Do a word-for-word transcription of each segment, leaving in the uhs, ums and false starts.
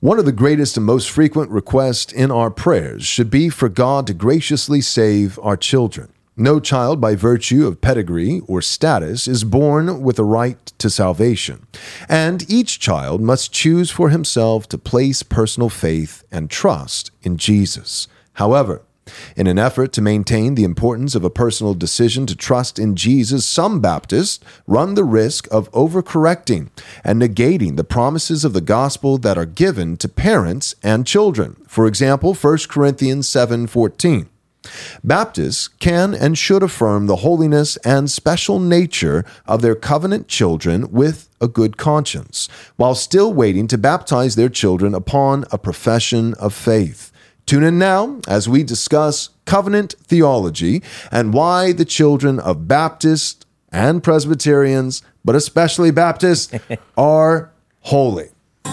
One of the greatest and most frequent requests in our prayers should be for God to graciously save our children. No child, by virtue of pedigree or status, is born with a right to salvation, and each child must choose for himself to place personal faith and trust in Jesus. However, in an effort to maintain the importance of a personal decision to trust in Jesus, some Baptists run the risk of overcorrecting and negating the promises of the gospel that are given to parents and children. For example, First Corinthians seven fourteen. Baptists can and should affirm the holiness and special nature of their covenant children with a good conscience, while still waiting to baptize their children upon a profession of faith. Tune in now as we discuss covenant theology and why the children of Baptists and Presbyterians, but especially Baptists, are holy.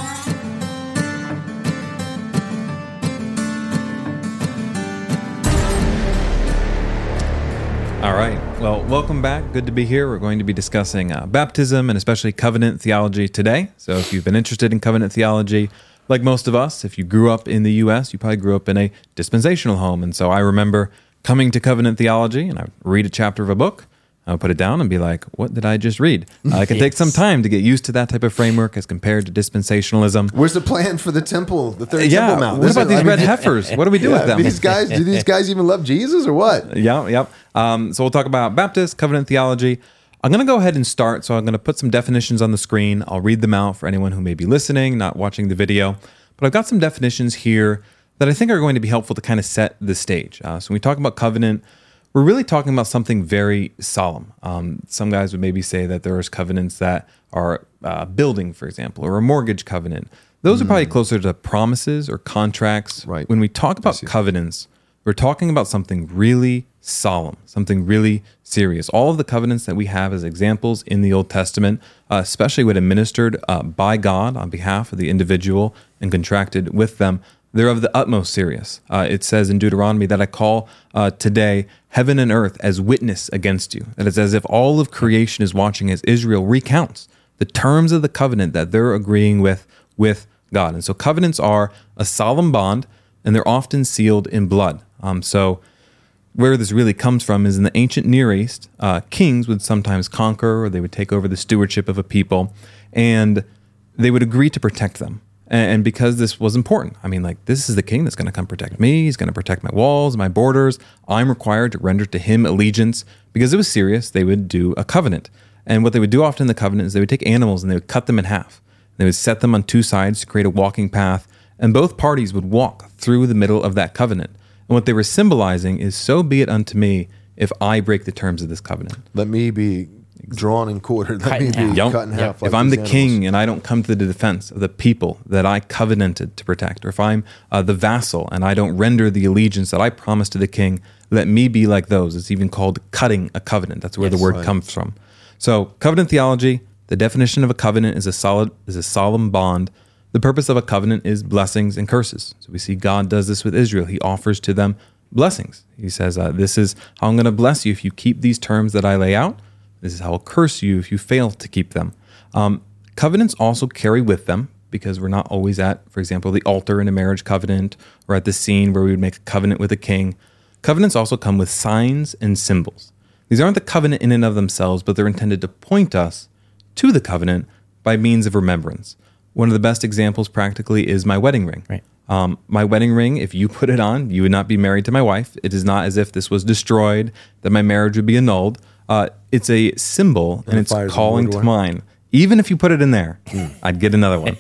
All right. Well, welcome back. Good to be here. We're going to be discussing uh, baptism and especially covenant theology today. So if you've been interested in covenant theology, like most of us, if you grew up in the U S, you probably grew up in a dispensational home. And so I remember coming to covenant theology, and I would read a chapter of a book, I would put it down and be like, what did I just read? Uh, it can yes. take some time to get used to that type of framework as compared to dispensationalism. Where's the plan for the temple, the third yeah, temple mount? What This about is, these I red mean, heifers? What do we do yeah, with them? These guys, do these guys even love Jesus or what? Yeah, yeah. Um, so we'll talk about Baptist covenant theology. I'm going to go ahead and start. So I'm going to put some definitions on the screen. I'll read them out for anyone who may be listening, not watching the video. But I've got some definitions here that I think are going to be helpful to kind of set the stage. Uh, so when we talk about covenant, we're really talking about something very solemn. Um, some guys would maybe say that there's covenants that are uh, building, for example, or a mortgage covenant. Those mm. are probably closer to promises or contracts. Right. When we talk about covenants, we're talking about something really solemn, something really serious. All of the covenants that we have as examples in the Old Testament, uh, especially when administered uh, by God on behalf of the individual and contracted with them, they're of the utmost serious. Uh, it says in Deuteronomy that I call uh, today heaven and earth as witness against you. That it's as if all of creation is watching as Israel recounts the terms of the covenant that they're agreeing with with God. And so covenants are a solemn bond, and they're often sealed in blood. Um, so where this really comes from is in the ancient Near East, uh, kings would sometimes conquer or they would take over the stewardship of a people, and they would agree to protect them. And because this was important, I mean, like, this is the king that's going to come protect me. He's going to protect my walls, my borders. I'm required to render to him allegiance. Because it was serious, they would do a covenant. And what they would do often in the covenant is they would take animals and they would cut them in half. They would set them on two sides to create a walking path. And both parties would walk through the middle of that covenant. And what they were symbolizing is, so be it unto me if I break the terms of this covenant. Let me be drawn and quartered. Let Cut me in be half. Yep. cut in half. If like I'm the these king animals. and I don't come to the defense of the people that I covenanted to protect, or if I'm uh, the vassal and I don't render the allegiance that I promised to the king, let me be like those. It's even called cutting a covenant. That's where Yes. the word Right. comes from. So covenant theology, the definition of a covenant is a solid, is a solemn bond. The purpose of a covenant is blessings and curses. So we see God does this with Israel. He offers to them blessings. He says, uh, this is how I'm going to bless you if you keep these terms that I lay out. This is how I'll curse you if you fail to keep them. Um, covenants also carry with them, because we're not always at, for example, the altar in a marriage covenant, or at the scene where we would make a covenant with a king. Covenants also come with signs and symbols. These aren't the covenant in and of themselves, but they're intended to point us to the covenant by means of remembrance. One of the best examples practically is my wedding ring. Right. Um, my wedding ring, if you put it on, you would not be married to my wife. It is not as if this was destroyed, that my marriage would be annulled. Uh, it's a symbol, and, and it's calling to mind. Even if you put it in there, mm. I'd get another one.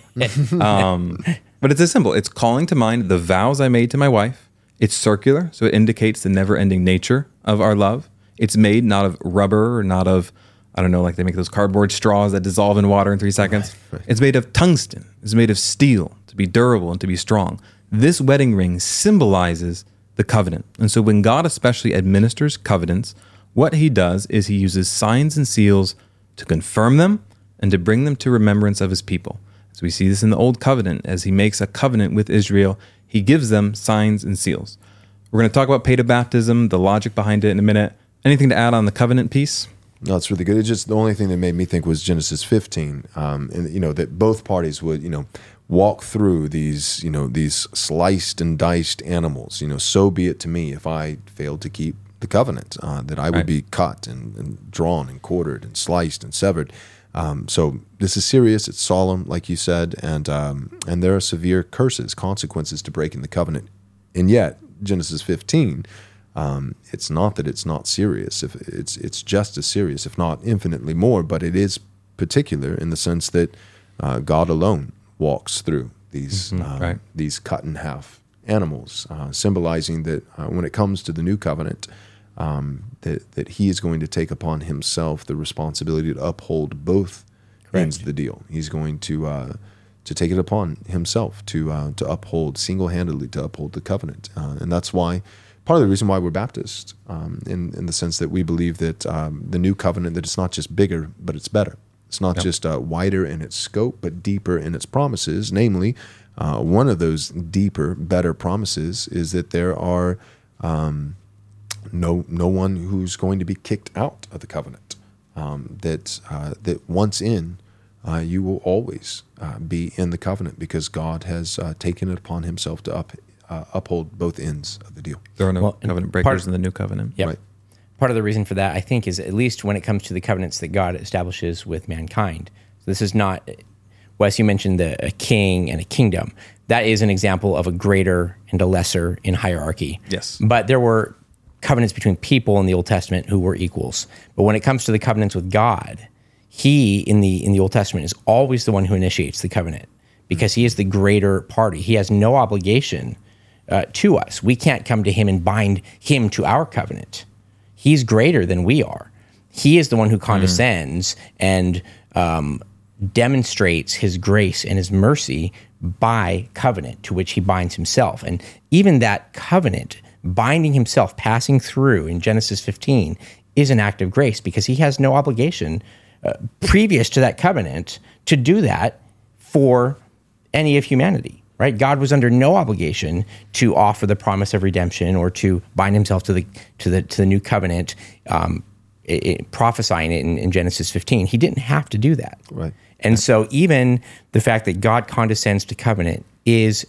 um, but it's a symbol. It's calling to mind the vows I made to my wife. It's circular, so it indicates the never-ending nature of our love. It's made not of rubber, or not of, I don't know, like they make those cardboard straws that dissolve in water in three seconds. Right, right. It's made of tungsten. It's made of steel to be durable and to be strong. This wedding ring symbolizes the covenant. And so when God especially administers covenants, what he does is he uses signs and seals to confirm them and to bring them to remembrance of his people. So we see this in the Old Covenant. As he makes a covenant with Israel, he gives them signs and seals. We're going to talk about paedobaptism, the logic behind it in a minute. Anything to add on the covenant piece? No, it's really good. It's just the only thing that made me think was Genesis fifteen, um, and you know that both parties would, you know, walk through these, you know, these sliced and diced animals. You know, so be it to me if I failed to keep the covenant, uh, that I would Right. be cut and, and drawn and quartered and sliced and severed. Um, so this is serious. It's solemn, like you said, and um, and there are severe curses, consequences to breaking the covenant. And yet, Genesis fifteen, um, it's not that it's not serious. If it's it's just as serious, if not infinitely more. But it is particular in the sense that uh, God alone walks through these Mhm, uh, right. these cut in half animals, uh, symbolizing that uh, when it comes to the new covenant, um, that that He is going to take upon Himself the responsibility to uphold both Correct. ends of the deal. He's going to uh, to take it upon Himself to uh, to uphold single handedly to uphold the covenant, uh, and that's why part of the reason why we're Baptists, um, in in the sense that we believe that um, the new covenant, that it's not just bigger, but it's better. It's not Yep. just uh, wider in its scope, but deeper in its promises. Namely, uh, one of those deeper, better promises is that there are um, no no one who's going to be kicked out of the covenant. Um, that uh, that once in, uh, you will always uh, be in the covenant because God has uh, taken it upon Himself to up uh, uphold both ends of the deal. There are no Well, and covenant part- breakers in the new covenant. Yep. Right. Part of the reason for that, I think, is at least when it comes to the covenants that God establishes with mankind. So this is not, Wes, you mentioned the, a king and a kingdom. That is an example of a greater and a lesser in hierarchy. Yes. But there were covenants between people in the Old Testament who were equals. But when it comes to the covenants with God, He in the in the Old Testament is always the one who initiates the covenant because He is the greater party. He has no obligation uh, to us. We can't come to Him and bind Him to our covenant. He's greater than we are. He is the one who condescends and um, demonstrates His grace and His mercy by covenant to which He binds Himself. And even that covenant, binding Himself, passing through in Genesis fifteen, is an act of grace because He has no obligation uh, previous to that covenant to do that for any of humanity. Right? God was under no obligation to offer the promise of redemption or to bind Himself to the to the to the new covenant, um, it, it, prophesying it in, in Genesis fifteen. He didn't have to do that. Right. And so even the fact that God condescends to covenant is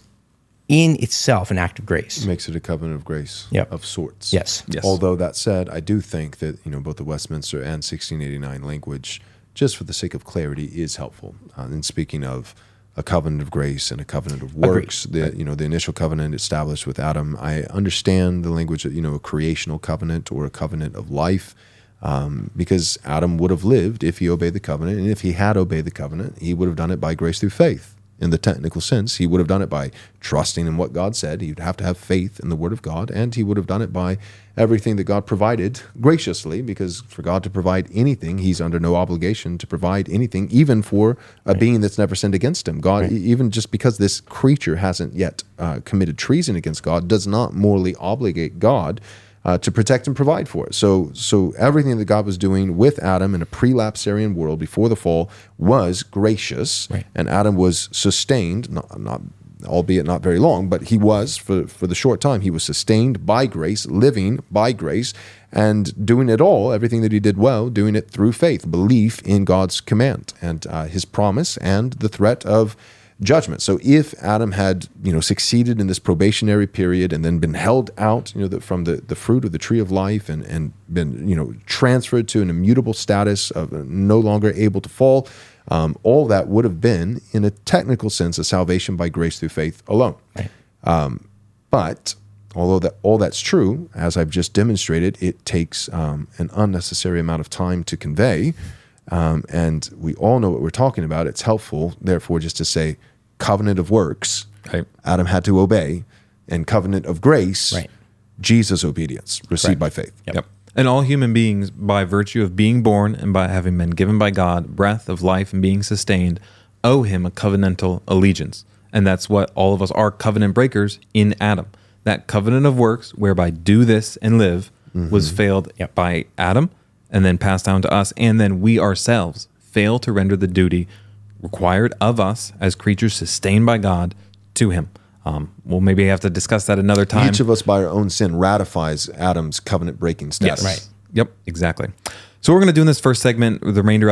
in itself an act of grace. Makes it a covenant of grace Yep. of sorts. Yes. Yes. Although that said, I do think that, you know, both the Westminster and sixteen eighty-nine language, just for the sake of clarity, is helpful. Uh, in speaking of a covenant of grace and a covenant of works, Agreed. the you know the initial covenant established with Adam. I understand the language of, you know, a creational covenant or a covenant of life, um, because Adam would have lived if he obeyed the covenant, and if he had obeyed the covenant, he would have done it by grace through faith. In the technical sense, he would have done it by trusting in what God said. He'd have to have faith in the Word of God, and he would have done it by everything that God provided graciously, because for God to provide anything, He's under no obligation to provide anything, even for a right. being that's never sinned against Him. God, right. even just because this creature hasn't yet uh, committed treason against God, does not morally obligate God Uh, to protect and provide for it. So so everything that God was doing with Adam in a pre-lapsarian world before the fall was gracious, right. and Adam was sustained, not, not albeit not very long, but he was, for, for the short time, he was sustained by grace, living by grace, and doing it all, everything that he did well, doing it through faith, belief in God's command and uh, His promise and the threat of judgment. So if Adam had, you know, succeeded in this probationary period and then been held out, you know, the, from the, the fruit of the tree of life and, and been, you know, transferred to an immutable status of no longer able to fall, um, all that would have been, in a technical sense, a salvation by grace through faith alone. Right. Um, but although that all that's true, as I've just demonstrated, it takes um, an unnecessary amount of time to convey. Um, and we all know what we're talking about. It's helpful, therefore, just to say covenant of works, Right. Adam had to obey, and covenant of grace, Right. Jesus' obedience, received Correct. by faith. Yep. Yep. And all human beings, by virtue of being born and by having been given by God breath of life and being sustained, owe Him a covenantal allegiance. And that's what all of us are, covenant breakers in Adam. That covenant of works, whereby do this and live, mm-hmm. was failed Yep. by Adam and then passed down to us. And then we ourselves fail to render the duty required of us as creatures sustained by God to Him. Um, we'll maybe have to discuss that another time. Each of us, by our own sin, ratifies Adam's covenant-breaking status. Yes. Right. Yep, exactly. So we're going to do in this first segment, the remainder of it,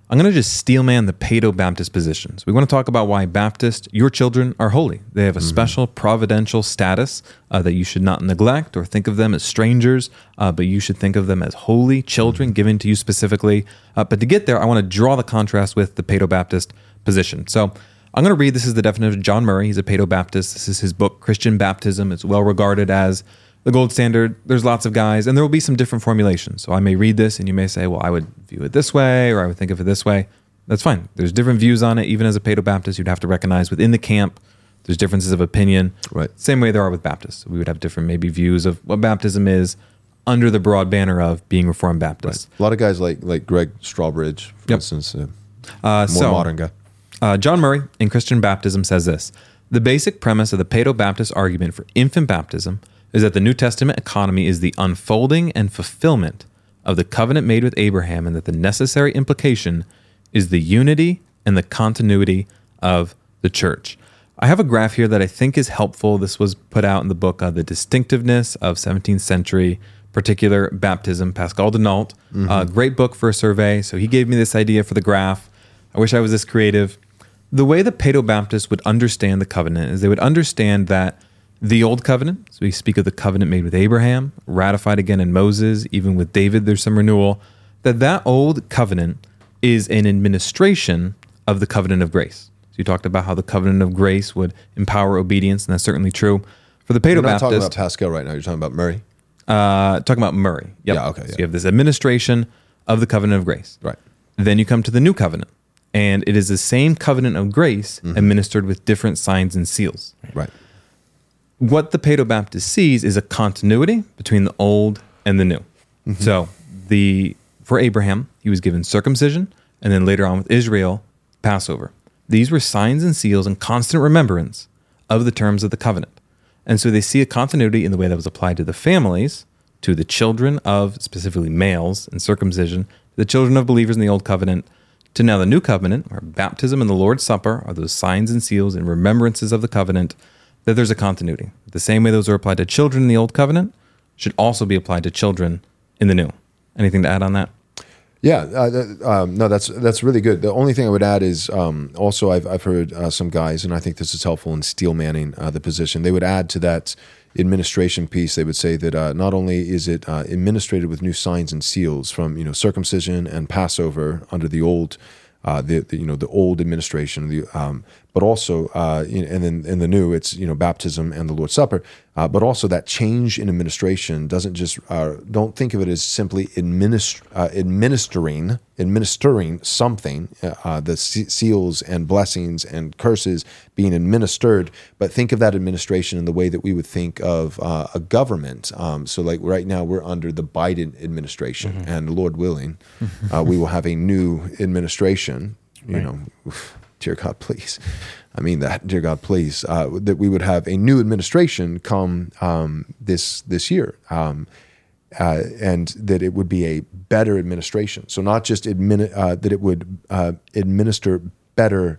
I'm going to just steel man the Paedo-Baptist positions. We want to talk about why Baptist, your children are holy. They have a mm-hmm. special providential status uh, that you should not neglect or think of them as strangers, uh, but you should think of them as holy children mm-hmm. given to you specifically. Uh, but to get there, I want to draw the contrast with the Paedo-Baptist position. So I'm going to read, this is the definition of John Murray. He's a Paedo-Baptist. This is his book, Christian Baptism. It's well regarded as the gold standard. There's lots of guys, and there will be some different formulations. So I may read this, and you may say, well, I would view it this way, or I would think of it this way. That's fine. There's different views on it. Even as a Paedo-Baptist, you'd have to recognize within the camp, there's differences of opinion. Right. Same way there are with Baptists. We would have different maybe views of what baptism is under the broad banner of being Reformed Baptist. Right. A lot of guys like like Greg Strawbridge, for yep. instance, uh, uh, more so, modern guy. Uh, John Murray in Christian Baptism says this: the basic premise of the Paedo-Baptist argument for infant baptism is that the New Testament economy is the unfolding and fulfillment of the covenant made with Abraham, and that the necessary implication is the unity and the continuity of the church. I have a graph here that I think is helpful. This was put out in the book, uh, The Distinctiveness of seventeenth Century Particular Baptism, Pascal Denault. Mm-hmm. Uh, great book for a survey. So he gave me this idea for the graph. I wish I was this creative. The way the Paedo-Baptists would understand the covenant is they would understand that the Old Covenant, so we speak of the covenant made with Abraham, ratified again in Moses, even with David, there's some renewal, that that Old Covenant is an administration of the covenant of grace. So you talked about how the covenant of grace would empower obedience, and that's certainly true. For the Paedo-Baptist... You're not talking about Pascal right now, you're talking about Murray? Uh, talking about Murray. Yep. Yeah, okay. So yeah. you have this administration of the covenant of grace. Right. Then you come to the New Covenant, and it is the same covenant of grace mm-hmm. administered with different signs and seals. Right. What the Paedo-Baptist sees is a continuity between the old and the new. Mm-hmm. So the for Abraham, he was given circumcision, and then later on with Israel, Passover. These were signs and seals and constant remembrance of the terms of the covenant. And so they see a continuity in the way that was applied to the families, to the children of specifically males and circumcision, to the children of believers in the Old Covenant, to now the New Covenant, where baptism and the Lord's Supper are those signs and seals and remembrances of the covenant, that there's a continuity. The same way those are applied to children in the Old Covenant should also be applied to children in the New. Anything to add on that? Yeah, uh, um, no, that's that's really good. The only thing I would add is um, also I've I've heard uh, some guys, and I think this is helpful in steel manning uh, the position. They would add to that administration piece. They would say that uh, not only is it uh, administrated with new signs and seals from you know circumcision and Passover under the old. Uh, the, the you know the old administration, the um, but also uh, you know, and then in the new it's you know baptism and the Lord's Supper, uh, but also that change in administration doesn't just uh, don't think of it as simply administ- uh, administering administering something, uh, the seals and blessings and curses being administered, but think of that administration in the way that we would think of uh, a government. Um, so like right now we're under the Biden administration, mm-hmm. and Lord willing, uh, we will have a new administration. You right. know, dear God, please. I mean that, dear God, please. Uh, that we would have a new administration come um, this this year. Um, Uh, and that it would be a better administration. So not just admin, uh, that it would uh, administer better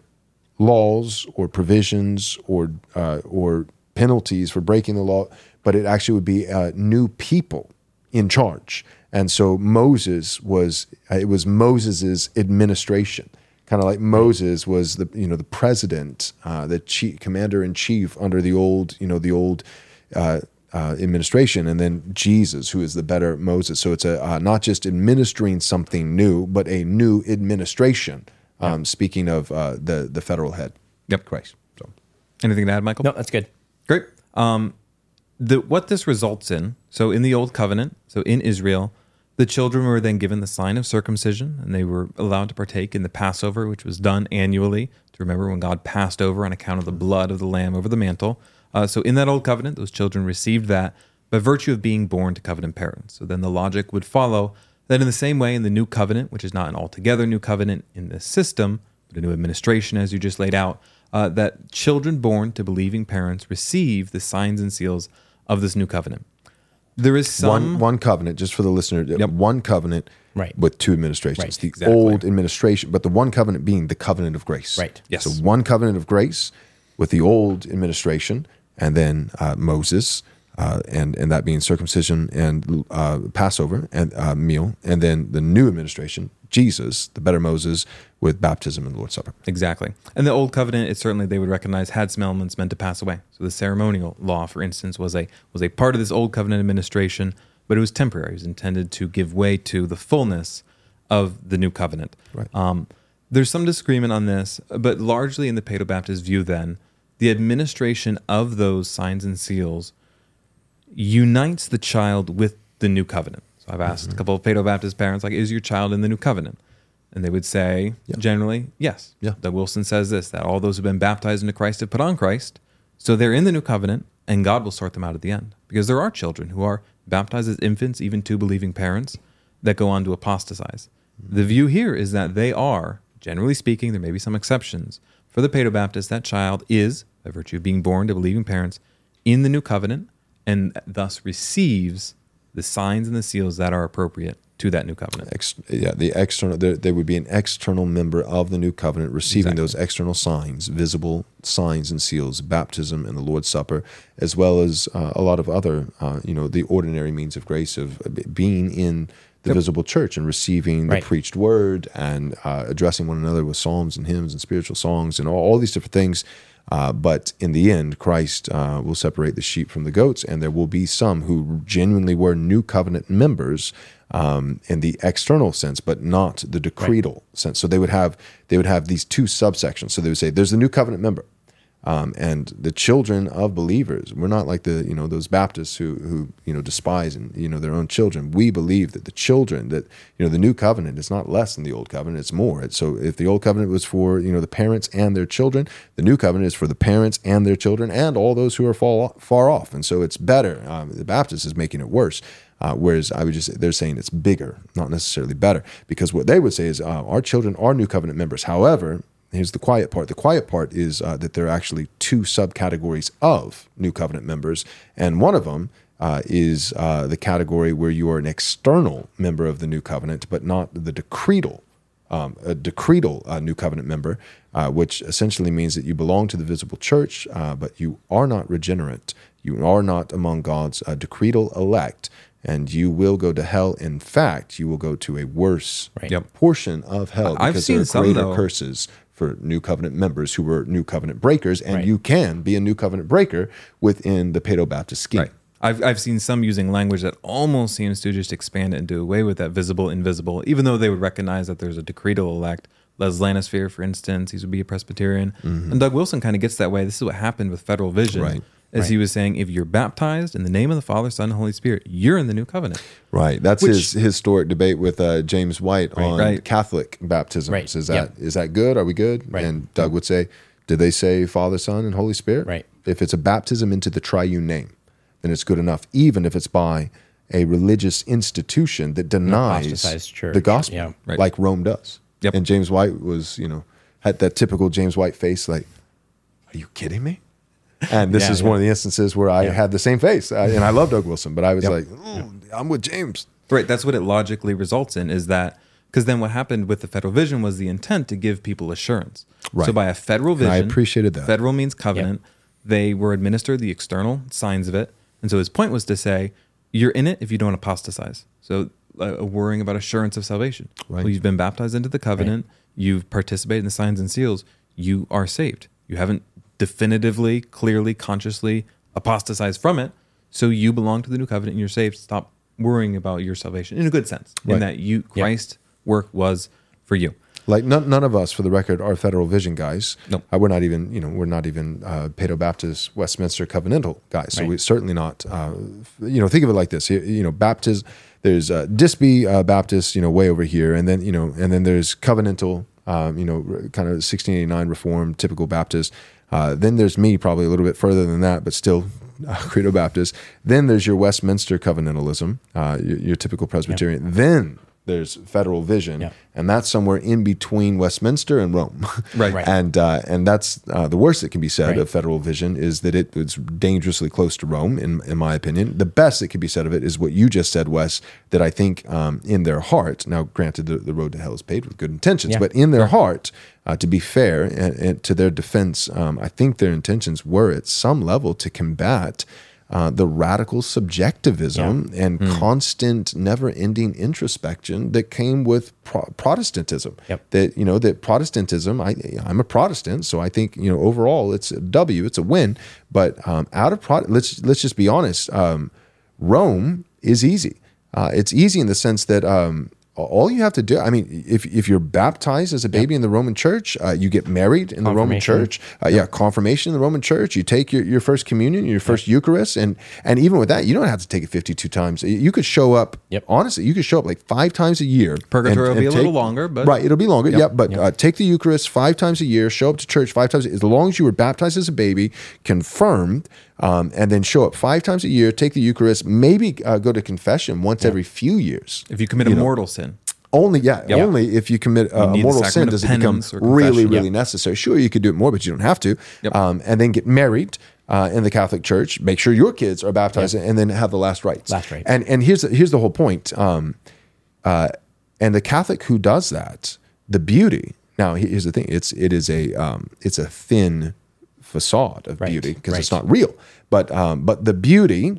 laws or provisions or uh, or penalties for breaking the law, but it actually would be uh, new people in charge. And so Moses was uh, it was Moses's administration, kind of like Moses was the you know the president, uh, the chief, commander in chief under the old you know the old. Uh, Uh, administration, and then Jesus, who is the better Moses. So it's a uh, not just administering something new, but a new administration. Um, yeah. Speaking of uh, the the federal head, yep, Christ. So, anything to add, Michael? No, that's good. Great. Um, the what this results in. So in the Old Covenant, so in Israel, the children were then given the sign of circumcision, and they were allowed to partake in the Passover, which was done annually to remember when God passed over on account of the blood of the lamb over the mantle. Uh, so in that Old Covenant, those children received that by virtue of being born to covenant parents. So then the logic would follow that in the same way in the New Covenant, which is not an altogether new covenant in this system, but a new administration, as you just laid out, uh, that children born to believing parents receive the signs and seals of this new covenant. There is some... One, one covenant, just for the listener, yep. one covenant right. with two administrations. Right. The exactly. old administration, but the one covenant being the covenant of grace. Right. Yes. So one covenant of grace with the old administration, and then uh, Moses, uh, and and that being circumcision and uh, Passover and uh, meal, and then the new administration, Jesus, the better Moses, with baptism and the Lord's Supper. Exactly. And the Old Covenant, it certainly they would recognize had some elements meant to pass away. So the ceremonial law, for instance, was a was a part of this Old Covenant administration, but it was temporary. It was intended to give way to the fullness of the New Covenant. Right. Um, there's some disagreement on this, but largely in the Paedo-Baptist view then, the administration of those signs and seals unites the child with the New Covenant. So I've asked mm-hmm. a couple of Paedo-Baptist parents, like, is your child in the New Covenant? And they would say, yeah. generally, yes. Yeah. Doug Wilson says this, that all those who have been baptized into Christ have put on Christ. So they're in the New Covenant, and God will sort them out at the end. Because there are children who are baptized as infants, even to believing parents, that go on to apostatize. Mm-hmm. The view here is that they are, generally speaking, there may be some exceptions, for the Paedo-Baptist, that child is, by virtue of being born to believing parents, in the New Covenant, and thus receives the signs and the seals that are appropriate to that New Covenant. Ex- yeah, the external. There, there would be an external member of the New Covenant receiving exactly. those external signs, visible signs and seals, baptism and the Lord's Supper, as well as uh, a lot of other, uh, you know, the ordinary means of grace of being in the yep. visible church and receiving right. the preached word and uh, addressing one another with psalms and hymns and spiritual songs and all, all these different things. Uh, but in the end, Christ uh, will separate the sheep from the goats, and there will be some who genuinely were New Covenant members um, in the external sense, but not the decretal right. sense. So they would have they would have these two subsections. So they would say, "There's the New Covenant member." Um, and the children of believers, we're not like the, you know, those Baptists who, who, you know, despise and, you know, their own children. We believe that the children, that, you know, the New Covenant is not less than the Old Covenant, it's more. So if the Old Covenant was for, you know, the parents and their children, the New Covenant is for the parents and their children and all those who are far, far off. And so it's better. Um, the Baptist is making it worse. Uh, whereas I would just, they're saying it's bigger, not necessarily better, because what they would say is uh, our children are New Covenant members. However, here's the quiet part. The quiet part is uh, that there are actually two subcategories of New Covenant members, and one of them uh, is uh, the category where you are an external member of the New Covenant, but not the decretal, um, a decretal uh, New Covenant member, uh, which essentially means that you belong to the visible church, uh, but you are not regenerate. You are not among God's uh, decretal elect, and you will go to hell. In fact, you will go to a worse right. yep. portion of hell I've because seen there are some, greater though. curses for New Covenant members who were New Covenant breakers, and right. you can be a New Covenant breaker within the Paedo-Baptist scheme. Right. I've I've seen some using language that almost seems to just expand it and do away with that visible, invisible, even though they would recognize that there's a decretal elect. Les Lanisphere, for instance, he would be a Presbyterian. Mm-hmm. And Doug Wilson kind of gets that way. This is what happened with Federal Vision. Right. As right. he was saying, if you're baptized in the name of the Father, Son, and Holy Spirit, you're in the New Covenant. Right. That's Which, his historic debate with uh, James White right. on right. Catholic baptisms. Right. Is that yep. is that good? Are we good? Right. And Doug would say, did they say Father, Son, and Holy Spirit? Right. If it's a baptism into the triune name, then it's good enough, even if it's by a religious institution that denies church. the gospel, yeah. right. like Rome does. Yep. And James White was, you know, had that typical James White face, like, are you kidding me? And this yeah, is yeah. one of the instances where I yeah. had the same face. I, and I love Doug Wilson, but I was yep. like, mm, I'm with James. Right. That's what it logically results in, is that, because then what happened with the Federal Vision was the intent to give people assurance. Right. So by a Federal Vision, And I appreciated that. Federal means covenant. Yep. They were administered the external signs of it. And so his point was to say, you're in it if you don't apostatize. So uh, worrying about assurance of salvation. Right. Well, you've been baptized into the covenant. Right. You've participated in the signs and seals. You are saved. You haven't definitively, clearly, consciously apostatized from it. So you belong to the New Covenant and you're saved. Stop worrying about your salvation in a good sense, right. in that you Christ's yep. work was for you. Like none, none of us, for the record, are Federal Vision guys. Nope. Uh, we're not even, you know, we're not even uh, Paedo-Baptist Westminster Covenantal guys. So right. we're certainly not. Uh, you know, think of it like this. You, you know, Baptist. There's uh, Disby uh, Baptist, you know, way over here, and then you know, and then there's Covenantal, um, you know, kind of sixteen eighty-nine Reformed, typical Baptist. Uh, then there's me, probably a little bit further than that, but still uh, Credo Baptist. Then there's your Westminster Covenantalism, uh, your, your typical Presbyterian. Yep. Then there's Federal Vision, yep. and that's somewhere in between Westminster and Rome. Right. right. And uh, and that's uh, the worst that can be said right. of Federal Vision is that it was dangerously close to Rome, in in my opinion. The best that can be said of it is what you just said, Wes, that I think um, in their heart, now granted the, the road to hell is paved with good intentions, yeah. but in their heart, uh, to be fair, and, and to their defense, um, I think their intentions were at some level to combat uh, the radical subjectivism Yeah. and Mm. constant, never-ending introspection that came with pro- Protestantism. Yep. That you know that Protestantism. I, I'm a Protestant, so I think you know overall it's a W, it's a win. But um, out of Pro- let's let's just be honest. Um, Rome is easy. Uh, it's easy in the sense that. Um, All you have to do, I mean, if if you're baptized as a baby in the Roman Church, uh, you get married in the Roman Confirmation. Church, uh, yeah, confirmation in the Roman Church, you take your, your first communion, your first Eucharist, and and even with that, you don't have to take it fifty-two times. You could show up, Yep. honestly, you could show up like five times a year. Purgatory and- will be and a little take- longer, but Right, it'll be longer, yeah, but Uh, take the Eucharist five times a year, show up to church five times, as long as you were baptized as a baby, confirmed, um, and then show up five times a year, take the Eucharist, maybe uh, go to confession once every few years. if you commit a mortal sin. Only, yeah, only if you commit uh, a need the mortal sin sacrament does of it become penance or really, confession. really necessary. Sure, you could do it more, but you don't have to. Yep. Um, and then get married uh, in the Catholic Church. Make sure your kids are baptized, and then have the last rites. Last rites. And and here's the, here's the whole point. Um, uh, and the Catholic who does that, the beauty. Now, here's the thing. It's it is a um, it's a thin facade of Right, beauty because it's right. not real. But um, but the beauty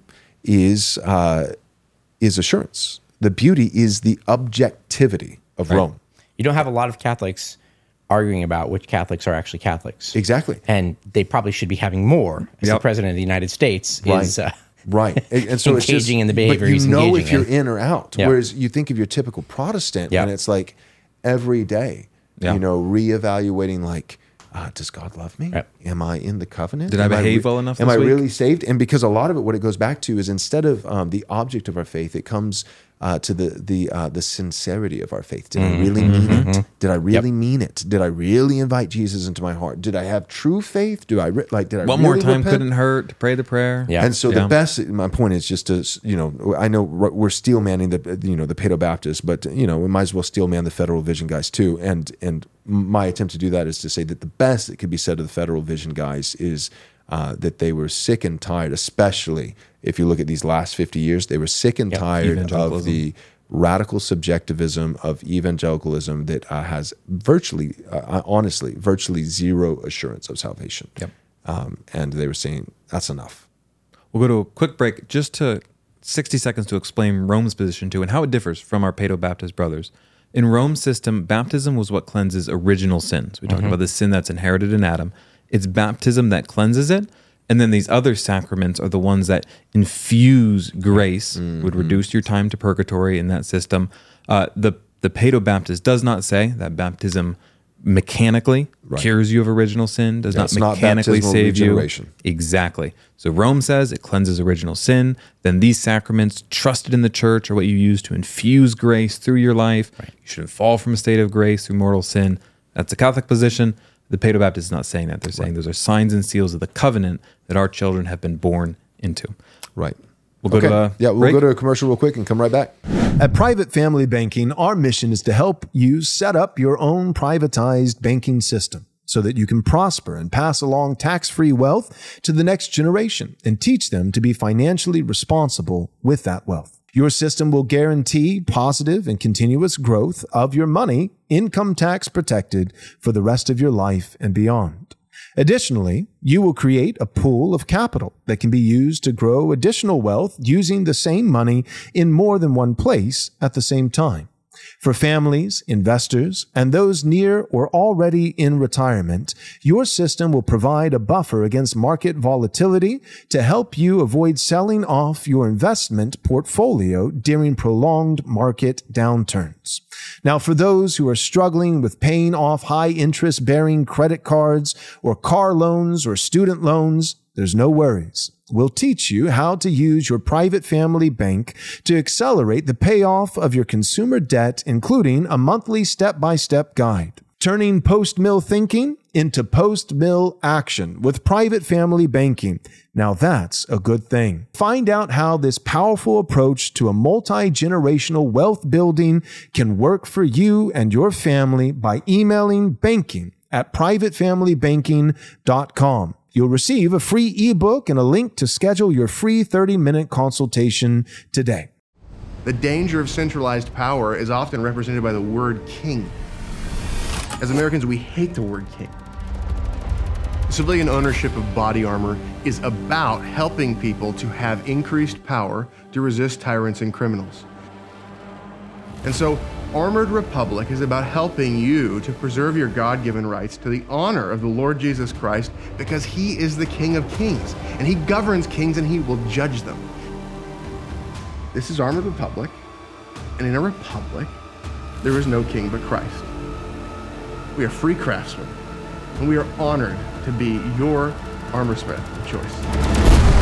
is uh, is assurance. The beauty is the objectivity of Rome. You don't have a lot of Catholics arguing about which Catholics are actually Catholics. Exactly. And they probably should be having more as Yep. the president of the United States Right. is uh, Right. And, and so it's just, engaging in the behavior but you he's know engaging if you're in. in or out. Yeah. Whereas you think of your typical Protestant, Yeah. and it's like every day, Yeah. you know, reevaluating like, uh, does God love me? Yep. Am I in the covenant? Did I Am behave re- well enough Am this I week? really saved? And because a lot of it, what it goes back to is instead of um, the object of our faith, it comes uh, to the the uh, the sincerity of our faith. Did I really mean it? Did I really mean it? Did I really invite Jesus into my heart? Did I have true faith? Do I re- like? Did I One really more time repent? couldn't hurt to pray the prayer. Yeah. And so Yeah. the best, my point is just to, you know, I know we're steel manning the, you know, the Paedo Baptists, but, you know, we might as well steel man the Federal Vision guys too. And, and my attempt to do that is to say that the best that could be said of the Federal Vision guys is uh, that they were sick and tired, especially if you look at these last fifty years, they were sick and tired of Evangelicalism. the radical subjectivism of evangelicalism that uh, has virtually, uh, honestly, virtually zero assurance of salvation. Yep. Um, and they were saying, that's enough. We'll go to a quick break just to sixty seconds to explain Rome's position too and how it differs from our Paedo Baptist brothers. In Rome's system, baptism was what cleanses original sins. We talked about the sin that's inherited in Adam. It's baptism that cleanses it. And then these other sacraments are the ones that infuse grace, would reduce your time to purgatory in that system. Uh, the the Paedo Baptist does not say that baptism mechanically cures you of original sin, does Yeah, it's not not mechanically baptismal save you. regeneration. Exactly. So Rome says it cleanses original sin. Then these sacraments, trusted in the church, are what you use to infuse grace through your life. You shouldn't fall from a state of grace through mortal sin. That's the Catholic position. The Paedo Baptist is not saying that. They're saying those are signs and seals of the covenant that our children have been born into. Right. We'll go Okay. to a yeah, we'll break. go to a commercial real quick and come right back. At Private Family Banking, our mission is to help you set up your own privatized banking system so that you can prosper and pass along tax-free wealth to the next generation and teach them to be financially responsible with that wealth. Your system will guarantee positive and continuous growth of your money, income tax protected for the rest of your life and beyond. Additionally, you will create a pool of capital that can be used to grow additional wealth using the same money in more than one place at the same time. For families, investors, and those near or already in retirement, your system will provide a buffer against market volatility to help you avoid selling off your investment portfolio during prolonged market downturns. Now, for those who are struggling with paying off high interest bearing credit cards or car loans or student loans, there's no worries. We'll teach you how to use your private family bank to accelerate the payoff of your consumer debt, including a monthly step-by-step guide. Turning post-mill thinking into post-mill action with private family banking. Now that's a good thing. Find out how this powerful approach to a multi-generational wealth building can work for you and your family by emailing banking at private family banking dot com. You'll receive a free ebook and a link to schedule your free thirty-minute consultation today. The danger of centralized power is often represented by the word king. As Americans, we hate the word king. Civilian ownership of body armor is about helping people to have increased power to resist tyrants and criminals. And so, Armored Republic is about helping you to preserve your God-given rights to the honor of the Lord Jesus Christ, because he is the King of Kings, and he governs kings and he will judge them. This is Armored Republic, and in a republic, there is no king but Christ. We are free craftsmen, and we are honored to be your armor smith of choice.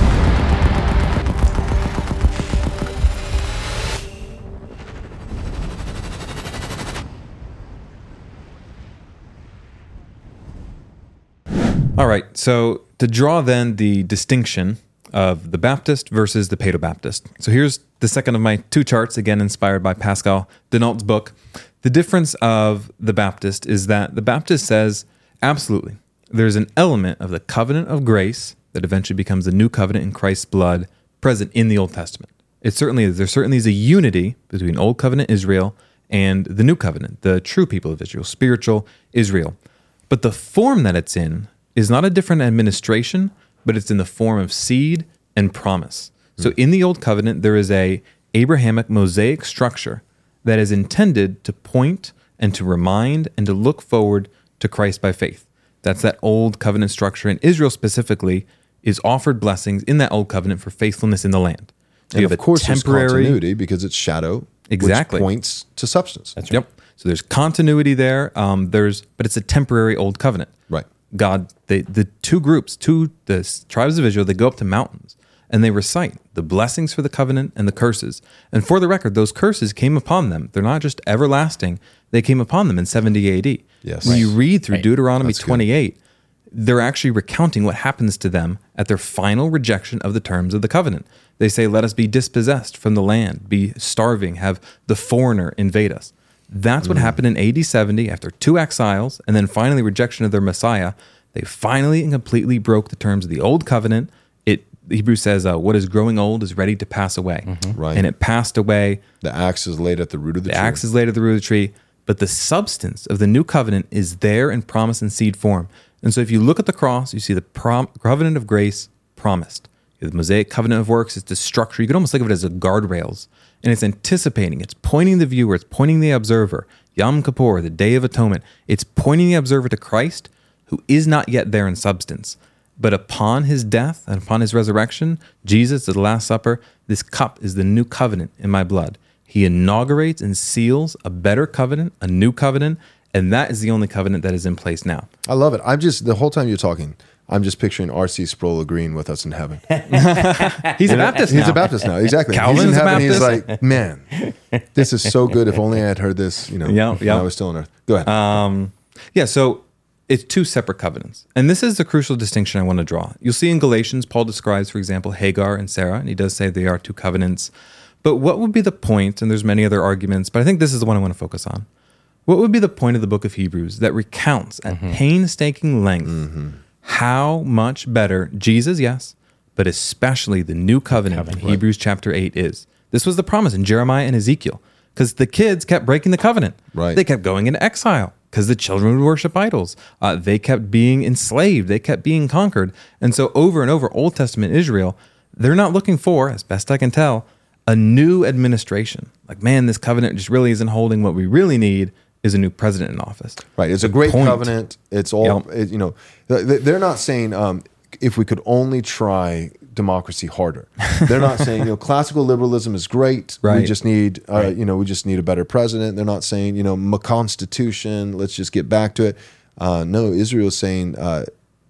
All right, so to draw then the distinction of the Baptist versus the Paedo-Baptist. So here's the second of my two charts, again inspired by Pascal Denault's book. The difference of the Baptist is that the Baptist says, absolutely, there's an element of the covenant of grace that eventually becomes the new covenant in Christ's blood present in the Old Testament. It certainly is. There certainly is a unity between Old Covenant Israel and the New Covenant, the true people of Israel, spiritual Israel. But the form that it's in is not a different administration, but it's in the form of seed and promise. Mm. So in the Old Covenant, there is a Abrahamic Mosaic structure that is intended to point and to remind and to look forward to Christ by faith. That's that Old Covenant structure. And Israel specifically is offered blessings in that Old Covenant for faithfulness in the land. So and you have of course, temporary there's continuity because it's shadow, exactly. which points to substance. That's right. Yep. So there's continuity there. Um, there's, but it's a temporary Old Covenant. Right. God, they, the two groups, two the tribes of Israel, they go up to mountains and they recite the blessings for the covenant and the curses. And for the record, those curses came upon them. They're not just everlasting. They came upon them in seventy A D. Yes. When Right. you read through Right. Deuteronomy That's good. twenty-eight, they're actually recounting what happens to them at their final rejection of the terms of the covenant. They say, let us be dispossessed from the land, be starving, have the foreigner invade us. That's what happened in A D seventy after two exiles and then finally rejection of their Messiah. They finally and completely broke the terms of the Old Covenant. It Hebrews says, uh, what is growing old is ready to pass away. Mm-hmm. Right. And it passed away. The axe is laid at the root of the, The tree. axe is laid at the root of the tree. But the substance of the new covenant is there in promise and seed form. And so if you look at the cross, you see the prom- covenant of grace promised. The Mosaic covenant of works is the structure. You could almost think of it as a guardrails. And it's anticipating. It's pointing the viewer. It's pointing the observer. Yom Kippur, the Day of Atonement. It's pointing the observer to Christ, who is not yet there in substance. But upon his death and upon his resurrection, Jesus at the Last Supper, this cup is the new covenant in my blood. He inaugurates and seals a better covenant, a new covenant, and that is the only covenant that is in place now. I love it. I'm just, the whole time you're talking, I'm just picturing R C Sproul agreeing with us in heaven. He's a Baptist now. He's a Baptist now, exactly. Calvin's he's in a heaven. He's Baptist. like, man, this is so good. If only I had heard this, you know, Yeah, when yeah. I was still on earth. Go ahead. Um, yeah, so it's two separate covenants. And this is the crucial distinction I want to draw. You'll see in Galatians, Paul describes, for example, Hagar and Sarah, and he does say they are two covenants. But what would be the point, and there's many other arguments, but I think this is the one I want to focus on. What would be the point of the book of Hebrews that recounts at Mm-hmm. painstaking length how much better Jesus, yes, but especially the new covenant, in Hebrews chapter eight is? This was the promise in Jeremiah and Ezekiel, because the kids kept breaking the covenant. Right. They kept going into exile because the children would worship idols. Uh, they kept being enslaved. They kept being conquered. And so over and over, Old Testament Israel, they're not looking for, as best I can tell, a new administration. Like, man, this covenant just really isn't holding. What we really need is a new president in office. Right. It's The a great point- covenant. It's all, Yep. it, you know, th- they're not saying um, if we could only try democracy harder. They're not saying, you know, classical liberalism is great. We Right. just need, uh, you know, we just need a better president. They're not saying, you know, my constitution, let's just get back to it. Uh, no, Israel's saying, uh,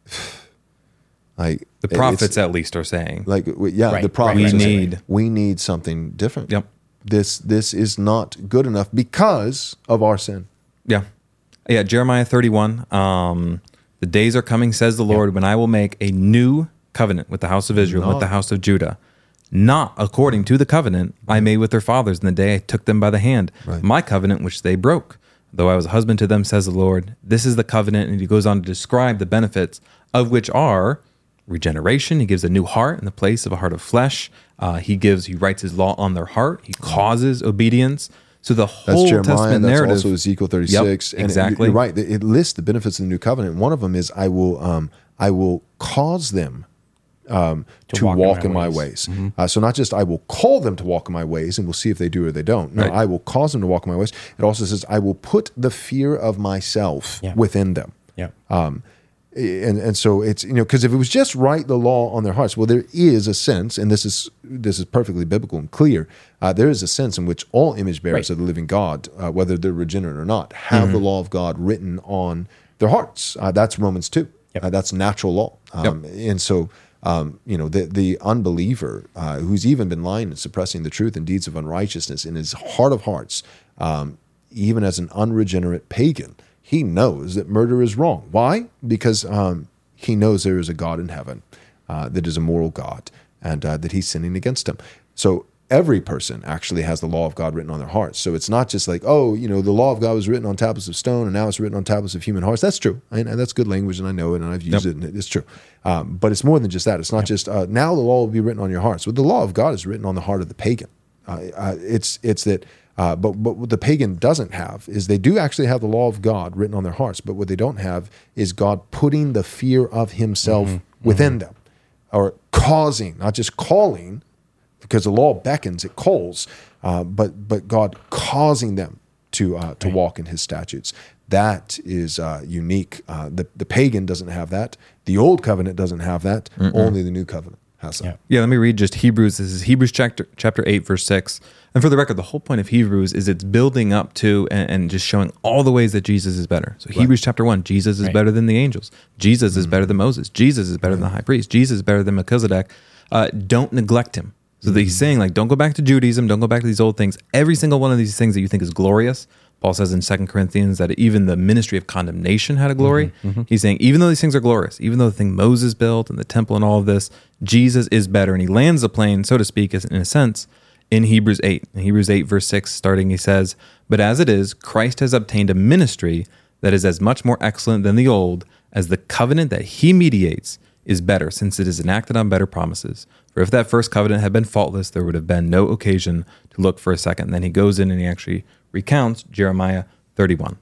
like, The it's- prophets, at least, are saying. like, we- yeah, Right, the right, prophets We are saying, need- we need something different. Yep. This, this is not good enough because of our sin. Yeah. Yeah, Jeremiah thirty-one. Um, the days are coming, says the Lord, when I will make a new covenant with the house of Israel, and with the house of Judah, not according to the covenant I made with their fathers in the day I took them by the hand, Right. my covenant which they broke. Though I was a husband to them, says the Lord. This is the covenant. And he goes on to describe the benefits of which are regeneration. He gives a new heart in the place of a heart of flesh. Uh, he gives, he writes his law on their heart. He causes obedience. So the That's whole Jeremiah. Testament That's narrative. also Ezekiel thirty-six. Yep, And exactly. you're right. It lists the benefits of the new covenant. One of them is I will, um, I will cause them um, to, To walk, walk in in my my ways. ways. Uh, so not just I will call them to walk in my ways, and we'll see if they do or they don't. No, Right. I will cause them to walk in my ways. It also says I will put the fear of myself Yeah. within them. Yeah. And and so it's, you know, because if it was just write the law on their hearts, well, there is a sense, and this is this is perfectly biblical and clear. Uh, there is a sense in which all image bearers Right. of the living God, uh, whether they're regenerate or not, have Mm-hmm. the law of God written on their hearts. Uh, that's Romans two. Yep. Uh, that's natural law. Um, And so, um, you know, the the unbeliever uh, who's even been lying and suppressing the truth and deeds of unrighteousness in his heart of hearts, um, even as an unregenerate pagan, he knows that murder is wrong. Why? Because um, he knows there is a God in heaven uh, that is a moral God, and uh, that he's sinning against him. So every person actually has the law of God written on their hearts. So it's not just like, oh, you know, the law of God was written on tablets of stone, and now it's written on tablets of human hearts. That's true, and, and that's good language, and I know it, and I've used Yep. it, and it's true. Um, but it's more than just that. It's not just uh, now the law will be written on your hearts. Well, the law of God is written on the heart of the pagan. Uh, uh, it's it's that. Uh, but but what the pagan doesn't have is they do actually have the law of God written on their hearts, but what they don't have is God putting the fear of himself Mm-hmm. within them, or causing, not just calling, because the law beckons, it calls, uh, but but God causing them to uh, to walk in his statutes. That is uh, unique. Uh, the, the pagan doesn't have that. The old covenant doesn't have that. Only the new covenant has that. Yeah. Yeah, let me read just Hebrews. This is Hebrews chapter chapter eight, verse six. And for the record, the whole point of Hebrews is it's building up to and, and just showing all the ways that Jesus is better. So Hebrews chapter one, Jesus is Right. better than the angels. Jesus is better than Moses. Jesus is better than the high priest. Jesus is better than Melchizedek. Uh, don't neglect him. So that he's saying, like, don't go back to Judaism. Don't go back to these old things. Every single one of these things that you think is glorious, Paul says in Second Corinthians that even the ministry of condemnation had a glory. He's saying, even though these things are glorious, even though the thing Moses built and the temple and all of this, Jesus is better. And he lands the plane, so to speak, as- in a sense, in Hebrews eight. In Hebrews eight, verse six, starting, he says, but as it is, Christ has obtained a ministry that is as much more excellent than the old, as the covenant that he mediates is better, since it is enacted on better promises. For if that first covenant had been faultless, there would have been no occasion to look for a second. And then he goes in and he actually recounts Jeremiah thirty-one.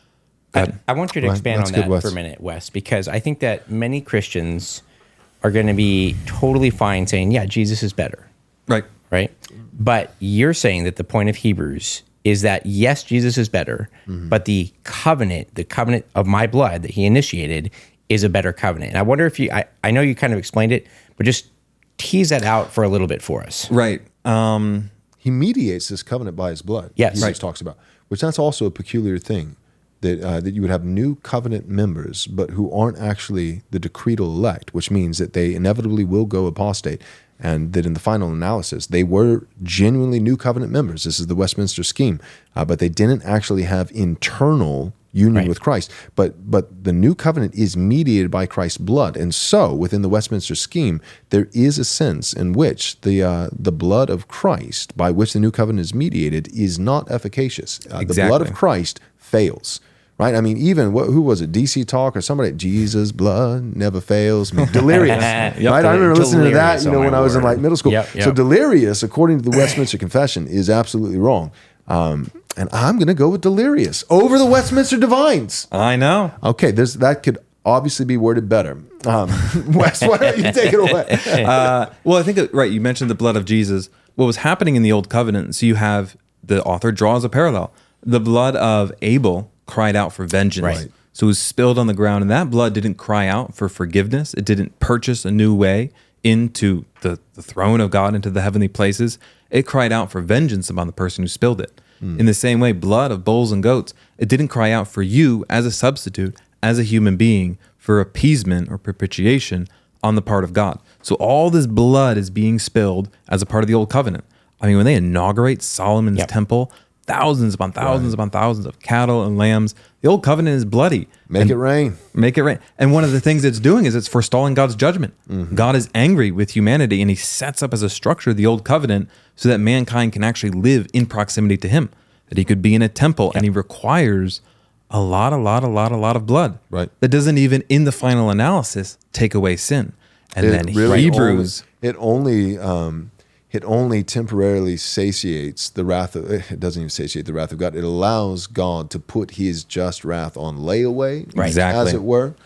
Go I, ahead. I want you to Right. expand That's on good, that Wes. for a minute, Wes, because I think that many Christians are going to be totally fine saying, yeah, Jesus is better, Right. right? But you're saying that the point of Hebrews is that, yes, Jesus is better, Mm-hmm. but the covenant, the covenant of my blood that he initiated is a better covenant. And I wonder if you, I, I know you kind of explained it, but just tease that out for a little bit for us. Right. Um, He mediates this covenant by his blood. Yes. Hebrews Right. talks about, which that's also a peculiar thing, that uh, that you would have new covenant members, but who aren't actually the decretal elect, which means that they inevitably will go apostate, and that in the final analysis they were genuinely new covenant members. This is the Westminster scheme, uh, but they didn't actually have internal union Right. with Christ. But but the new covenant is mediated by Christ's blood, and so within the Westminster scheme, there is a sense in which the uh, the blood of Christ, by which the new covenant is mediated, is not efficacious. Uh, The blood Exactly. of Christ fails. Right? I mean, even what, who was it? D C Talk or somebody? Jesus' blood never fails. I mean, Delirious. Right? I remember listening to that. Delirious, You know, oh when my I was in word. like middle school. Yep, So yep. Delirious, according to the Westminster Confession, is absolutely wrong. Um, and I'm going to go with Delirious over the Westminster Divines. I know. Okay, there's that could obviously be worded better. Um, Wes, why don't you take it away? Uh, well, I think, uh, right, you mentioned the blood of Jesus. What was happening in the Old Covenant, so you have, the author draws a parallel. The blood of Abel cried out for vengeance. Right. So it was spilled on the ground, and that blood didn't cry out for forgiveness. It didn't purchase a new way into the, the throne of God, into the heavenly places. It cried out for vengeance upon the person who spilled it. In the same way, blood of bulls and goats, it didn't cry out for you as a substitute, as a human being, for appeasement or propitiation on the part of God. So all this blood is being spilled as a part of the Old Covenant. I mean, when they inaugurate Solomon's Yep. temple, thousands upon thousands upon thousands of cattle and lambs, the Old Covenant is bloody. Make And- it rain. Make it rain. And one of the things it's doing is it's forestalling God's judgment. God is angry with humanity, and he sets up as a structure the Old Covenant so that mankind can actually live in proximity to him, that he could be in a temple, and he requires a lot, a lot, a lot, a lot of blood. Right. That doesn't even, in the final analysis, take away sin. And then really Hebrews... only, it only um, it only temporarily satiates the wrath of, it doesn't even satiate the wrath of God. It allows God to put his just wrath on layaway, Right. Exactly. as it were. Right.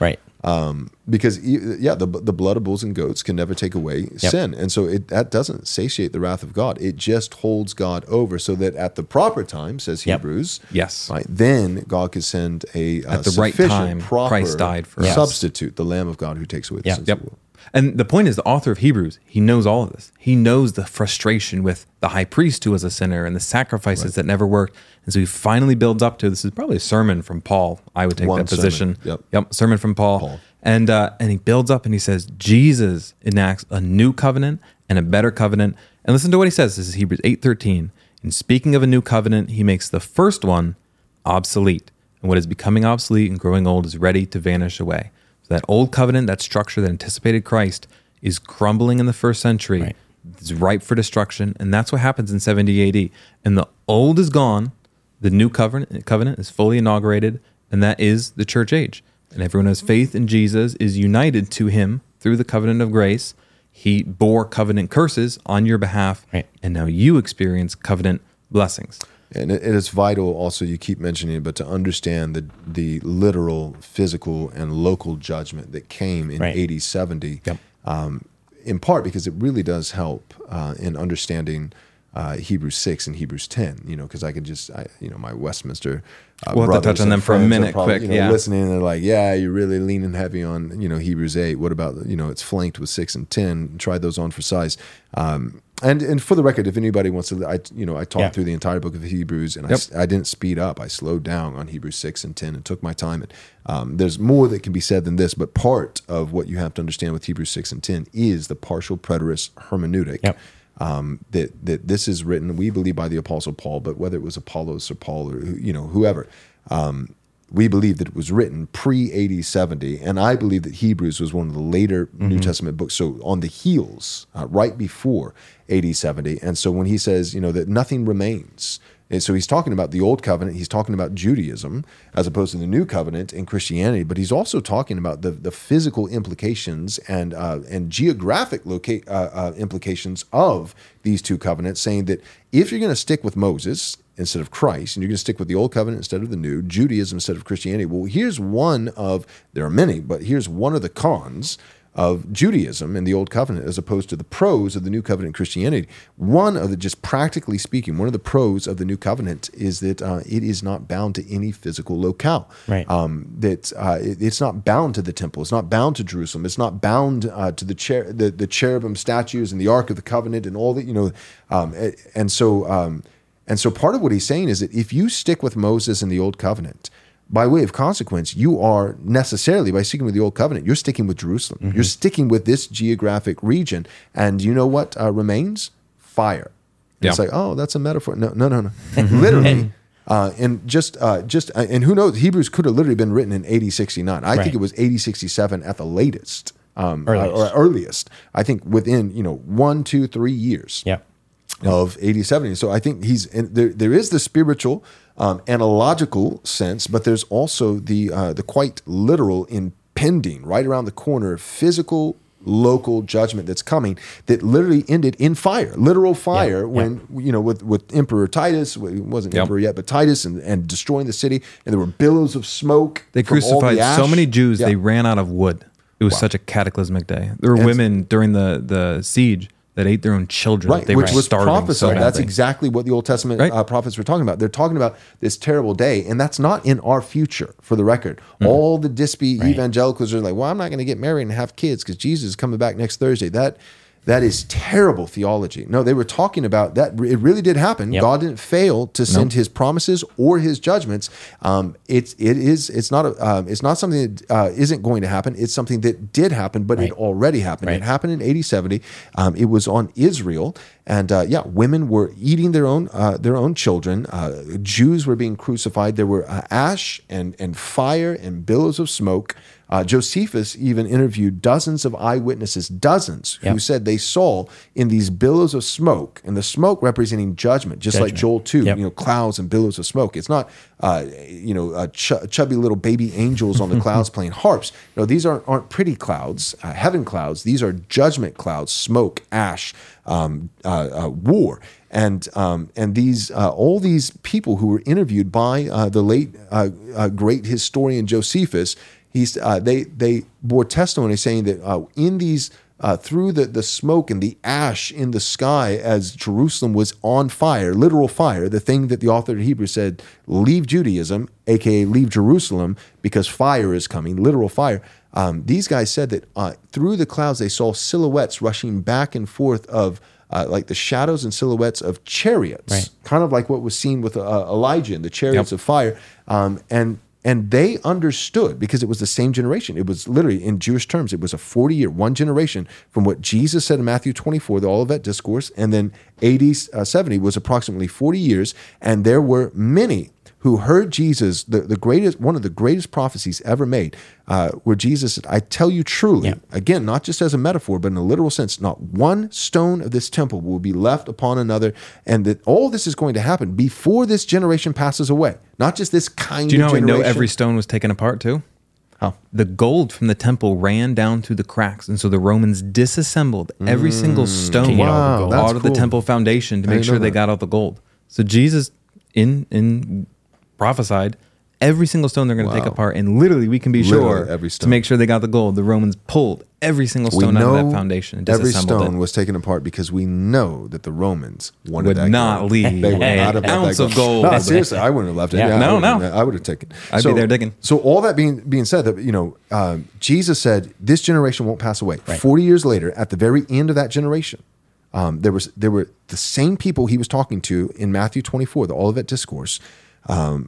Um, because yeah, the the blood of bulls and goats can never take away Yep. sin, and so it that doesn't satiate the wrath of God. It just holds God over, so that at the proper time, says Yep. Hebrews, Yes. right, then God could send a uh, At the right sufficient, time, proper Christ died for us. substitute, the Lamb of God who takes away the Yep. sins Yep. of the world. And the point is, the author of Hebrews, he knows all of this. He knows the frustration with the high priest who was a sinner and the sacrifices that never worked. And so he finally builds up to, this is probably a sermon from Paul. I would take One that position. sermon. Yep. Yep. Sermon from Paul. Paul. And, uh, and he builds up and he says, Jesus enacts a new covenant and a better covenant. And listen to what he says. This is Hebrews eight thirteen. In speaking of a new covenant, he makes the first one obsolete. And what is becoming obsolete and growing old is ready to vanish away. So that old covenant, that structure that anticipated Christ, is crumbling in the first century. Right. It's ripe for destruction. And that's what happens in seventy A D. And the old is gone. The new covenant, covenant is fully inaugurated. And that is the church age. And everyone who has faith in Jesus is united to him through the covenant of grace. He bore covenant curses on your behalf. Right. And now you experience covenant blessings. And it, it is vital also, you keep mentioning it, but to understand the the literal, physical, and local judgment that came in Right. A D seventy, Yep. um, in part because it really does help uh, in understanding uh, Hebrews six and Hebrews ten, you know, because I could just, I, you know, my Westminster uh, We'll have to brothers touch on and them for a friends are minute probably, quick, you know, yeah. listening, and they're like, yeah, you're really leaning heavy on, you know, Hebrews eight. What about, you know, it's flanked with six and ten. Try those on for size. Um, and and for the record, if anybody wants to, I you know I talked Yeah. through the entire book of Hebrews, and Yep. I, I didn't speed up. I slowed down on Hebrews six and ten, and took my time. And um, there's more that can be said than this, but part of what you have to understand with Hebrews six and ten is the partial preterist hermeneutic. Yep. Um, that that this is written, we believe, by the Apostle Paul, but whether it was Apollos or Paul or who- you know whoever. Um, we believe that it was written pre-A D seventy, and I believe that Hebrews was one of the later New Testament books, so on the heels, uh, right before A D seventy. And so when he says, you know, that nothing remains, and so he's talking about the Old Covenant, he's talking about Judaism, as opposed to the New Covenant in Christianity, but he's also talking about the, the physical implications and uh, and geographic loca- uh, uh, implications of these two covenants, saying that if you're going to stick with Moses instead of Christ, and you're going to stick with the Old Covenant instead of the New, Judaism instead of Christianity, well, here's one of, there are many, but here's one of the cons of Judaism and the Old Covenant as opposed to the pros of the New Covenant Christianity. One of the, just practically speaking, one of the pros of the New Covenant is that uh, it is not bound to any physical locale. Right. Um, that uh, it, it's not bound to the temple. It's not bound to Jerusalem. It's not bound uh, to the, cher- the the cherubim statues and the Ark of the Covenant and all that, you know. Um, and, and so um, and so part of what he's saying is that if you stick with Moses and the Old Covenant, by way of consequence, you are necessarily, by sticking with the Old Covenant, you're sticking with Jerusalem. Mm-hmm. You're sticking with this geographic region. And you know what uh, remains? Fire. And Yeah. It's like, oh, that's a metaphor. No, no, no, no. Literally. Uh, and just, uh, just, uh, and who knows? Hebrews could have literally been written in A D sixty-nine. I Right. think it was A D sixty-seven at the latest, um, Earliest. or earliest. I think within, you know, one, two, three years Yeah. of A D seventy. So I think he's and there. There is the spiritual, um, analogical sense, but there's also the uh, the quite literal, impending, right around the corner, physical, local judgment that's coming that literally ended in fire, literal fire. Yeah, when you know with with Emperor Titus, well, he wasn't Yep. emperor yet, but Titus, and, and destroying the city, and there were billows of smoke. They from all the crucified so ash. many Jews, Yeah. they ran out of wood. It was such a cataclysmic day. There were And- women during the, the siege that ate their own children. Right, They which were was starving so prophesied. That's badly. exactly what the Old Testament Right. uh, prophets were talking about. They're talking about this terrible day, and that's not in our future, for the record. All the dispy Right. evangelicals are like, well, I'm not going to get married and have kids because Jesus is coming back next Thursday. That That is terrible theology. No, they were talking about that. It really did happen. Yep. God didn't fail to send His promises or His judgments. Um, it's it is it's not a um, it's not something that uh, isn't going to happen. It's something that did happen, but Right. it already happened. Right. It happened in eighty seventy. Um, it was on Israel, and uh, yeah, women were eating their own uh, their own children. Uh, Jews were being crucified. There were uh, ash and and fire and billows of smoke. Uh, Josephus even interviewed dozens of eyewitnesses, dozens, who Yep. said they saw in these billows of smoke, and the smoke representing judgment, just like Judgment. Joel two, Yep. you know, clouds and billows of smoke. It's not, uh, you know, uh, ch- chubby little baby angels on the clouds playing harps. No, these aren't, aren't pretty clouds, uh, heaven clouds. These are judgment clouds, smoke, ash, um, uh, uh, war. And um, and these uh, all these people who were interviewed by uh, the late uh, uh, great historian Josephus, he's uh, they they bore testimony saying that uh, in these uh, through the the smoke and the ash in the sky as Jerusalem was on fire, literal fire, the thing that the author of Hebrews said, leave Judaism, aka leave Jerusalem, because fire is coming, literal fire. Um, these guys said that uh, through the clouds they saw silhouettes rushing back and forth of uh, like the shadows and silhouettes of chariots, Right. kind of like what was seen with uh, Elijah and the chariots Yep. of fire. Um, and and they understood because it was the same generation. It was literally, in Jewish terms, it was a forty-year, one generation from what Jesus said in Matthew twenty-four, the Olivet Discourse, and then A D uh, seventy was approximately forty years. And there were many who heard Jesus, the, the greatest, one of the greatest prophecies ever made, uh, where Jesus said, I tell you truly, Yeah. again, not just as a metaphor, but in a literal sense, not one stone of this temple will be left upon another, and that all this is going to happen before this generation passes away. Not just this kind Do you know of how we generation. know every stone was taken apart too? How? The gold from the temple ran down through the cracks, and so the Romans disassembled every single stone get all the out gold. That's of the cool. temple foundation to I make didn't sure know they that. got all the gold. So Jesus in in prophesied every single stone they're going to take Wow. apart, and literally we can be Literally sure every to stone. make sure they got the gold. The Romans pulled every single We stone out know of that foundation and every disassembled stone it. was taken apart because we know that the Romans wanted Would that not gold. leave They would an not have left ounce that of gold. No, seriously, I wouldn't have left it. Yeah. Yeah, No, I would've- no. I would have taken. I'd be there digging. So all that being being said, that you know, um, Jesus said this generation won't pass away. Forty years later, at the very end of that generation, um, there was there were the same people he was talking to in Matthew twenty-four, the Olivet Discourse. Um,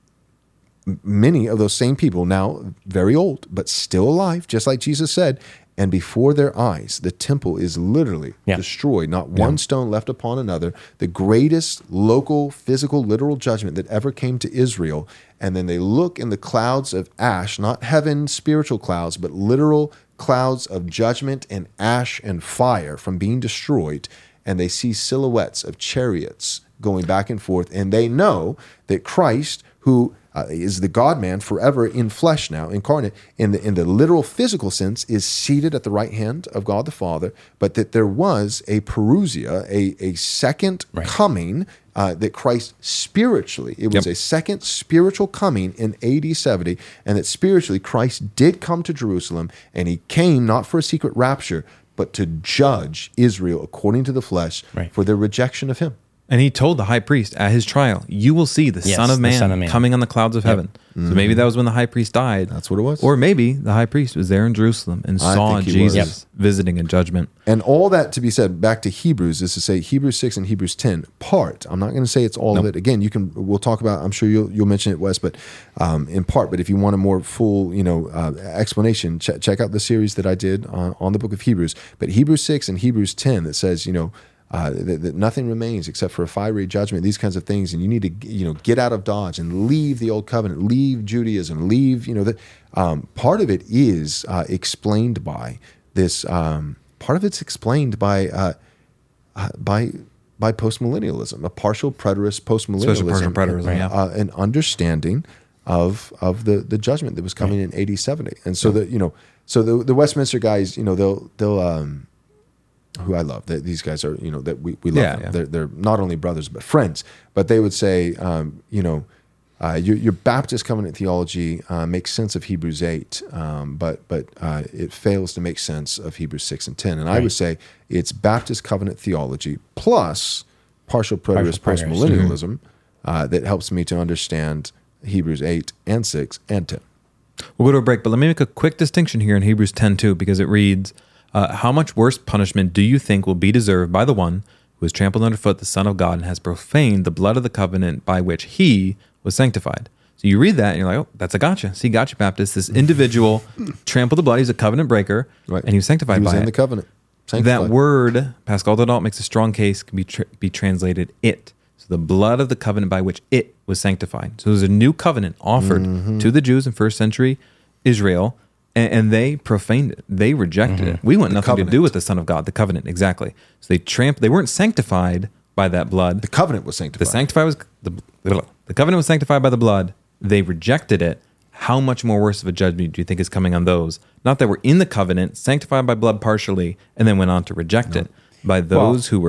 many of those same people now very old, but still alive, just like Jesus said. And before their eyes, the temple is literally Yeah. destroyed, not one stone left upon another. The greatest local, physical, literal judgment that ever came to Israel. And then they look in the clouds of ash, not heaven, spiritual clouds, but literal clouds of judgment and ash and fire from being destroyed. And they see silhouettes of chariots going back and forth. And they know that Christ, who uh, is the God-man forever in flesh now, incarnate, in the in the literal physical sense, is seated at the right hand of God the Father, but that there was a parousia, a, a second Right. coming, uh, that Christ spiritually, it was Yep. a second spiritual coming in A D seventy, and that spiritually Christ did come to Jerusalem, and he came not for a secret rapture, but to judge Israel according to the flesh Right. for their rejection of him. And he told the high priest at his trial, you will see the, Yes, Son, of the Man Son of Man. coming on the clouds of heaven. So maybe that was when the high priest died. That's what it was. Or maybe the high priest was there in Jerusalem and I saw think he Jesus was. visiting in judgment. And all that to be said, back to Hebrews, is to say Hebrews six and Hebrews ten, part. I'm not going to say it's all of it. Again, you can, we'll talk about, I'm sure you'll, you'll mention it, Wes, but um, in part. But if you want a more full, you know, uh, explanation, ch- check out the series that I did uh, on the book of Hebrews. But Hebrews six and Hebrews ten that says, you know, Uh, that, that nothing remains except for a fiery judgment, these kinds of things, and you need to, you know, get out of Dodge and leave the old covenant, leave Judaism, leave, you know, that um, part of it is uh, explained by this. Um, part of it's explained by uh, uh, by by postmillennialism, a partial preterist postmillennialism, Especially partial preterism, and, yeah. uh, an understanding of of the the judgment that was coming in A D seventy, and so that you know, so the the Westminster guys, you know, they'll they'll. Um, who I love. That these guys are, you know, that we, we love Yeah, them. yeah. They're, they're not only brothers, but friends. But they would say, um, you know, uh, your, your Baptist covenant theology uh, makes sense of Hebrews eight, um, but but uh, it fails to make sense of Hebrews six and ten. And I would say it's Baptist covenant theology plus partial preterist Partial preterist. postmillennialism uh, that helps me to understand Hebrews eight and six and ten. We'll go to a break, but let me make a quick distinction here in Hebrews ten two, because it reads, uh, how much worse punishment do you think will be deserved by the one who has trampled underfoot the Son of God and has profaned the blood of the covenant by which he was sanctified? So you read that and you're like, oh, that's a gotcha. See, gotcha, Baptist. This individual trampled the blood. He's a covenant breaker, Right. and he was sanctified He was by in it. the covenant. That Sanctified. word, Pascal Dodalt makes a strong case, can be tr- be translated it. So the blood of the covenant by which it was sanctified. So there's a new covenant offered Mm-hmm. to the Jews in first century Israel, and, and they profaned it. They rejected it. We want nothing covenant. to do with the Son of God, the covenant, exactly. So they tramp. They weren't sanctified by that blood. The covenant was The sanctified. sanctified was the, the covenant was sanctified by the blood. They rejected it. How much more worse of a judgment do you think is coming on those? Not that were in the covenant, sanctified by blood partially, and then went on to reject it. By those who were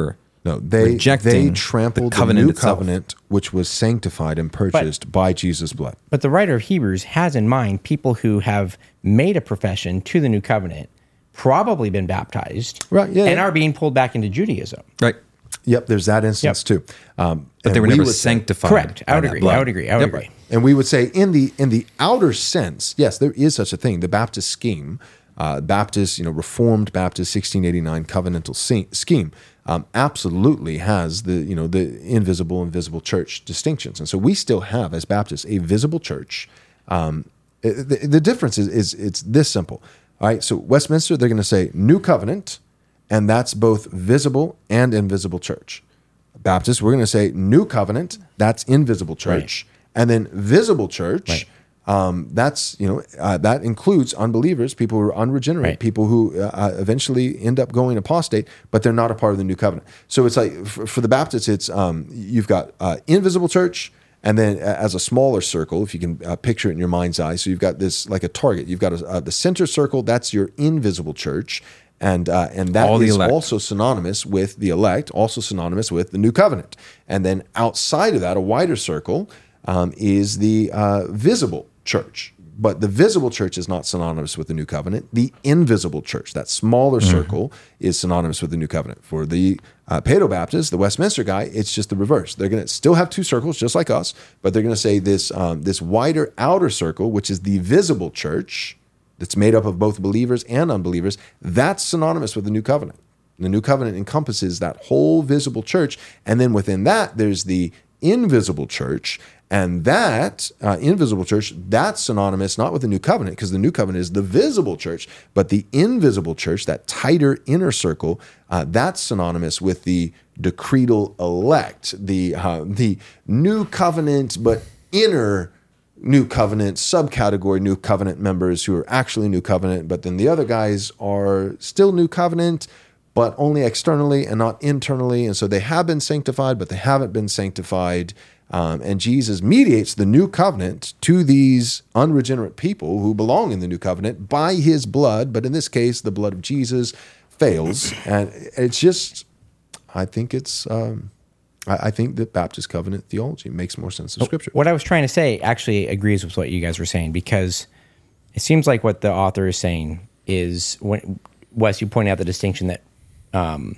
No, they rejecting they trampled the covenant the new itself. covenant, which was sanctified and purchased by Jesus' blood. But the writer of Hebrews has in mind people who have made a profession to the new covenant, probably been baptized, Right, yeah, and yeah. are being pulled back into Judaism. Right. Yep, there's that instance Yep. too. Um, But they and were we never would say- sanctified. Correct. I by would that agree. blood. I would agree. I would Yep. agree. And we would say in the in the outer sense, yes, there is such a thing. The Baptist scheme, uh, Baptist, you know, Reformed Baptist sixteen eighty-nine covenantal se- scheme, um, absolutely has the you know the invisible and visible church distinctions. And so we still have as Baptists a visible church. Um, the, the difference is is it's this simple. All right, so Westminster, they're going to say New Covenant, and that's both visible and invisible church. Baptists, we're going to say New Covenant, that's invisible church, and then visible church. Right. Um, that's you know uh, that includes unbelievers, people who are unregenerate, Right. people who uh, eventually end up going apostate, but they're not a part of the new covenant. So it's like for, for the Baptists, it's um, you've got uh, invisible church, and then uh, as a smaller circle, if you can uh, picture it in your mind's eye. So you've got this like a target. You've got a, uh, the center circle. That's your invisible church. And uh, and that All the is elect. also synonymous with the elect, also synonymous with the new covenant. And then outside of that, a wider circle um, is the uh, visible church. But the visible church is not synonymous with the new covenant. The invisible church, that smaller Mm-hmm. circle, is synonymous with the new covenant. For the uh, Paedo-Baptist, the Westminster guy, it's just the reverse. They're going to still have two circles, just like us, but they're going to say this um, this wider outer circle, which is the visible church, that's made up of both believers and unbelievers, that's synonymous with the new covenant. The new covenant encompasses that whole visible church. And then within that, there's the invisible church. And that uh, invisible church, that's synonymous not with the new covenant, because the new covenant is the visible church, but the invisible church, that tighter inner circle, uh, that's synonymous with the decretal elect, the uh, the new covenant, but inner new covenant subcategory, new covenant members who are actually new covenant, but then the other guys are still new covenant, but only externally and not internally. And so they have been sanctified, but they haven't been sanctified. Um, and Jesus mediates the new covenant to these unregenerate people who belong in the new covenant by his blood. But in this case, the blood of Jesus fails. And it's just, I think it's, um, I, I think that Baptist covenant theology makes more sense of Scripture. What I was trying to say actually agrees with what you guys were saying, because it seems like what the author is saying is, when Wes, you point out the distinction that um,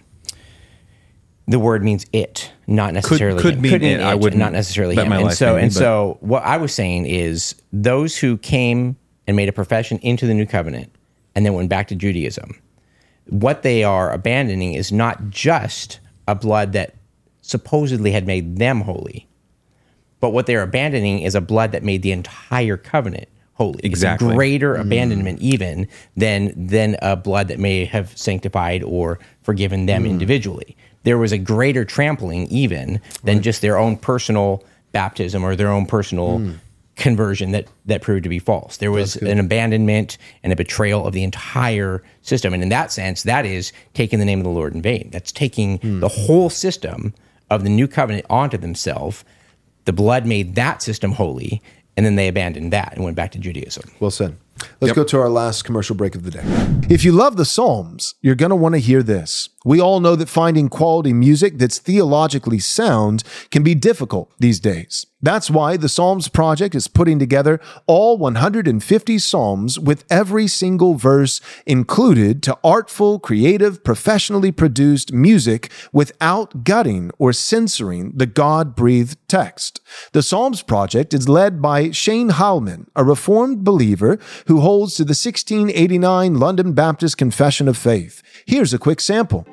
the word means it, not necessarily could him. mean it. I wouldn't not necessarily bet him. my And life so, maybe, and but- so, what I was saying is those who came and made a profession into the new covenant and then went back to Judaism, what they are abandoning is not just a blood that supposedly had made them holy, but what they're abandoning is a blood that made the entire covenant holy. Exactly. It's a greater abandonment even than than a blood that may have sanctified or forgiven them individually. There was a greater trampling even than just their own personal baptism or their own personal conversion that that proved to be false. There was an abandonment and a betrayal of the entire system. And in that sense, that is taking the name of the Lord in vain. That's taking the whole system of the new covenant onto themselves. The blood made that system holy, and then they abandoned that and went back to Judaism. Well said. Let's go to our last commercial break of the day. If you love the Psalms, you're going to want to hear this. We all know that finding quality music that's theologically sound can be difficult these days. That's why the Psalms Project is putting together all one hundred fifty Psalms with every single verse included to artful, creative, professionally produced music without gutting or censoring the God-breathed text. The Psalms Project is led by Shane Heilman, a Reformed believer who holds to the sixteen eighty-nine London Baptist Confession of Faith. Here's a quick sample.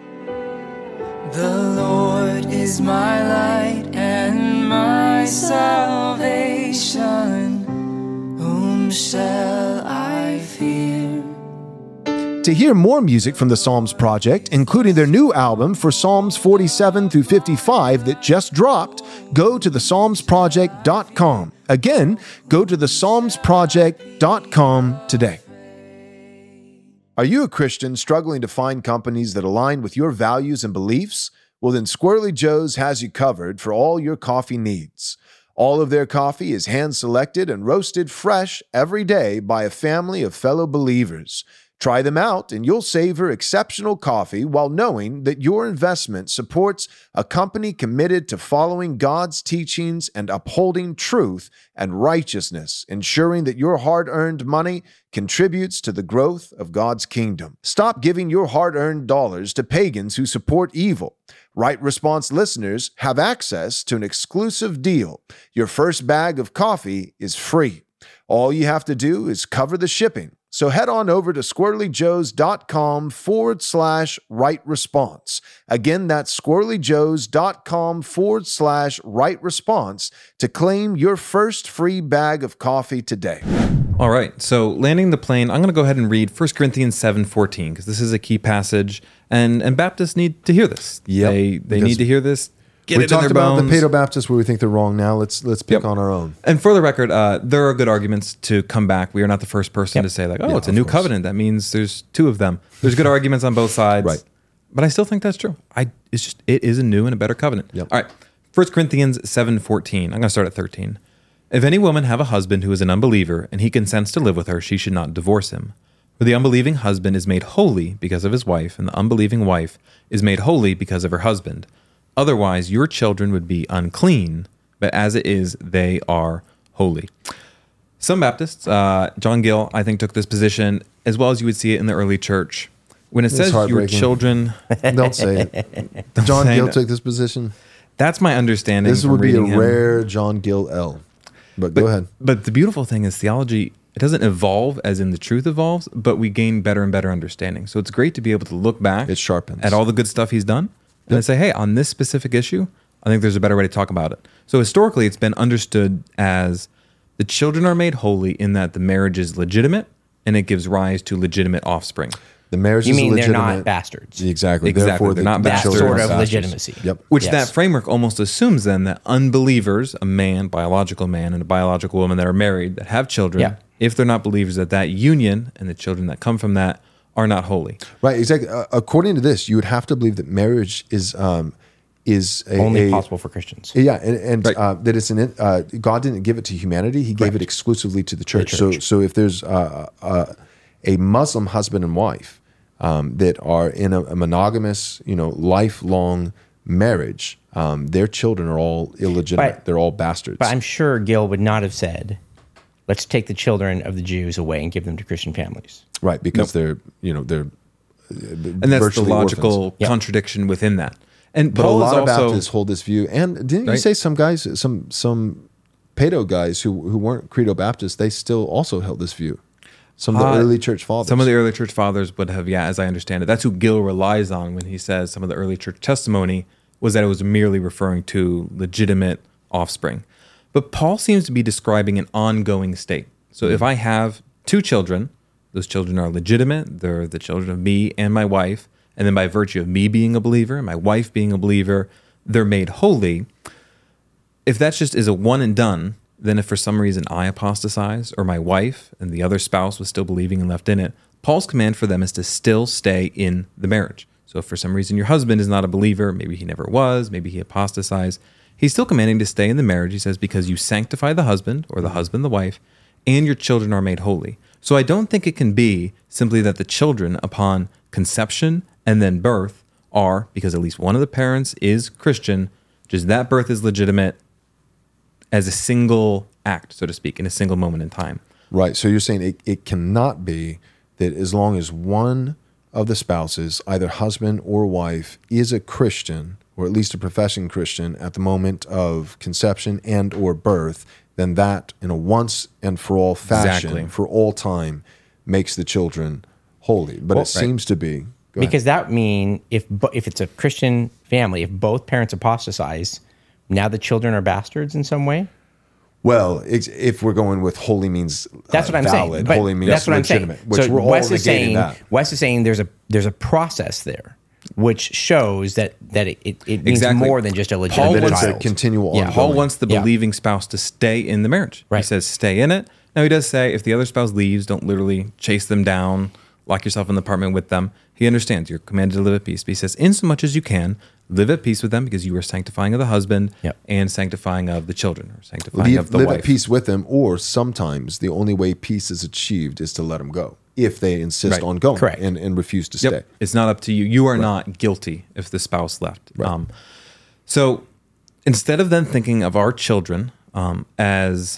The Lord is my light and my salvation. Whom shall I fear? To hear more music from the Psalms Project, including their new album for Psalms forty-seven through fifty-five that just dropped, go to the psalms project dot com. Again, go to the psalms project dot com today. Are you a Christian struggling to find companies that align with your values and beliefs? Well, then Squirrely Joe's has you covered for all your coffee needs. All of their coffee is hand-selected and roasted fresh every day by a family of fellow believers. Try them out and you'll savor exceptional coffee while knowing that your investment supports a company committed to following God's teachings and upholding truth and righteousness, ensuring that your hard-earned money contributes to the growth of God's kingdom. Stop giving your hard-earned dollars to pagans who support evil. Right Response listeners have access to an exclusive deal. Your first bag of coffee is free. All you have to do is cover the shipping. So head on over to squirrelyjoes.com forward slash right response. Again, that's squirrelyjoes.com forward slash right response to claim your first free bag of coffee today. All right, so landing the plane, I'm going to go ahead and read First Corinthians seven fourteen because this is a key passage, and, and Baptists need to hear this. Yep, They, they need to hear this. Get we it talked in their about bones. the Paedo Baptists where we think they're wrong. Now let's let's pick Yep. on our own. And for the record, uh, there are good arguments to come back. We are not the first person Yep. to say like, oh, Yeah, it's a of new course. covenant. That means there's two of them. There's good arguments on both sides. Right. But I still think that's true. I it's just it is a new and a better covenant. Yep. All right. First Corinthians seven fourteen. I'm going to start at thirteen. If any woman have a husband who is an unbeliever and he consents to live with her, she should not divorce him. For the unbelieving husband is made holy because of his wife, and the unbelieving wife is made holy because of her husband. Otherwise, your children would be unclean, but as it is, they are holy. Some Baptists, uh, John Gill, I think, took this position, as well as you would see it in the early church. When it It's says your heartbreaking. children, Don't say it. John say Gill that. took this position. that's my understanding. This from would be a reading him. rare John Gill L. But, go ahead. But the beautiful thing is theology, it doesn't evolve as in the truth evolves, but we gain better and better understanding. So it's great to be able to look back It sharpens. at all the good stuff he's done and then say, hey, on this specific issue, I think there's a better way to talk about it. So historically, it's been understood as the children are made holy in that the marriage is legitimate and it gives rise to legitimate offspring. The marriage You is mean they're legitimate. not bastards? Exactly. Exactly. Therefore, They're the, not the That bastards. children sort are of bastards. legitimacy. Yep. Which Yes. that framework almost assumes then that unbelievers, a man, biological man, and a biological woman that are married, that have children, Yeah. if they're not believers, that that union and the children that come from that are not holy. Right, exactly. Uh, according to this, you would have to believe that marriage is um, is a, Only a- possible for Christians. Yeah, and, and Right. uh, that it's an uh, God didn't give it to humanity; He gave Correct. it exclusively to the church. So, church. so if there's uh, uh, a Muslim husband and wife um, that are in a, a monogamous, you know, lifelong marriage, um, their children are all illegitimate. But- They're all bastards. But I'm sure Gil would not have said, let's take the children of the Jews away and give them to Christian families. right, because they're you know they're And that's the logical Yep. contradiction within that. And But Paul a lot is of also, Baptists hold this view, and didn't you Right. say some guys, some some Paedo guys who who weren't Credo Baptists, they still also held this view. Some of the Uh, early church fathers. some of the early church fathers would have, yeah, as I understand it, that's who Gill relies on when he says some of the early church testimony was that it was merely referring to legitimate offspring. But Paul seems to be describing an ongoing state. So if I have two children, those children are legitimate, they're the children of me and my wife, and then by virtue of me being a believer and my wife being a believer, they're made holy. If that just is a one and done, then if for some reason I apostatize or my wife and the other spouse was still believing and left in it, Paul's command for them is to still stay in the marriage. So if for some reason your husband is not a believer, maybe he never was, maybe he apostatized, he's still commanding to stay in the marriage. He says, because you sanctify the husband or the husband, the wife, and your children are made holy. So I don't think it can be simply that the children upon conception and then birth are, because at least one of the parents is Christian, just that birth is legitimate as a single act, so to speak, in a single moment in time. Right. So you're saying it, it cannot be that as long as one of the spouses, either husband or wife, is a Christian, or at least a professing Christian at the moment of conception and or birth, then that in a once and for all fashion, Exactly. for all time, makes the children holy. But Well, it seems to be. Go ahead. Because that mean if bo- if it's a Christian family, if both parents apostatize, now the children are bastards in some way. Well, ex- if we're going with holy means That's uh, what I'm valid, saying. But holy means that's what legitimate, I'm saying. which so we're all Wes negating is saying that. Wes is saying there's a there's a process there, which shows that that it, it, it means Exactly. more than just a Paul legitimate That it's a child. continual Yeah. ongoing. Paul wants the Yeah. believing spouse to stay in the marriage. He Right. says, stay in it. Now, he does say if the other spouse leaves, don't literally chase them down, lock yourself in the apartment with them. He understands you're commanded to live at peace. But he says, in so much as you can, live at peace with them because you are sanctifying of the husband Yep. and sanctifying of the children, or sanctifying Live, of the live wife. at peace with them, or sometimes the only way peace is achieved is to let them go. if they insist Right. on going Correct. and, and refuse to Yep. stay. It's not up to you. You are not guilty if the spouse left. Um, so instead of then thinking of our children um, as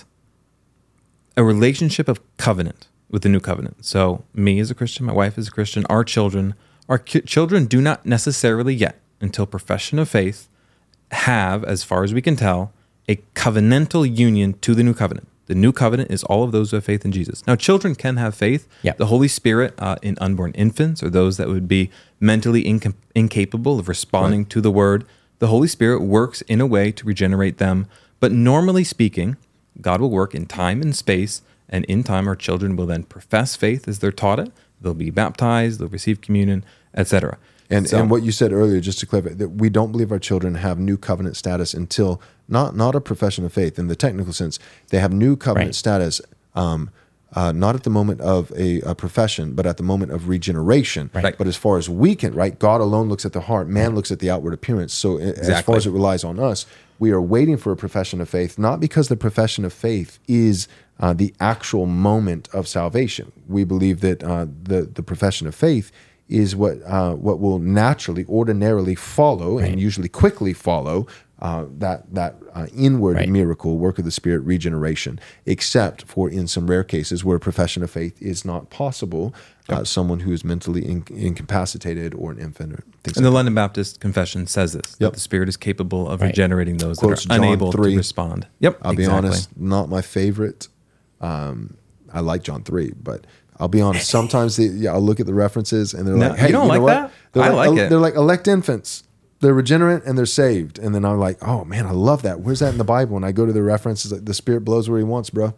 a relationship of covenant with the new covenant. So me as a Christian, my wife is a Christian, our children, our ki- children do not necessarily yet, until profession of faith, have, as far as we can tell, a covenantal union to the new covenant. The new covenant is all of those who have faith in Jesus. Now, children can have faith. Yep. The Holy Spirit uh, in unborn infants, or those that would be mentally inca- incapable of responding to the word, the Holy Spirit works in a way to regenerate them. But normally speaking, God will work in time and space, and in time our children will then profess faith as they're taught it. They'll be baptized, they'll receive communion, et cetera. And So- and what you said earlier, just to clarify, that we don't believe our children have new covenant status until not not a profession of faith in the technical sense. They have new covenant Right. status, um, uh, not at the moment of a, a profession, but at the moment of regeneration. Right. But as far as we can, right, God alone looks at the heart. Man looks at the outward appearance. So i- as Exactly. far as it relies on us, we are waiting for a profession of faith, not because the profession of faith is uh, the actual moment of salvation. We believe that uh, the the profession of faith is what uh, what will naturally, ordinarily follow, and usually quickly follow uh, that that uh, inward Right. miracle, work of the Spirit, regeneration. Except for in some rare cases where a profession of faith is not possible, uh, someone who is mentally in- incapacitated or an infant or things And like the London Baptist Confession says this, Yep. that the Spirit is capable of Right. regenerating those Quotes that are John unable three. to respond. Yep, I'll exactly. be honest, not my favorite. Um, I like John three, but I'll be honest. Sometimes the, yeah, I'll look at the references and they're No, like, "Hey, you don't know like what? that? They're I like, like it. They're like elect infants. They're regenerate and they're saved." And then I'm like, "Oh man, I love that. Where's that in the Bible?" And I go to the references. Like, the Spirit blows where He wants, bro.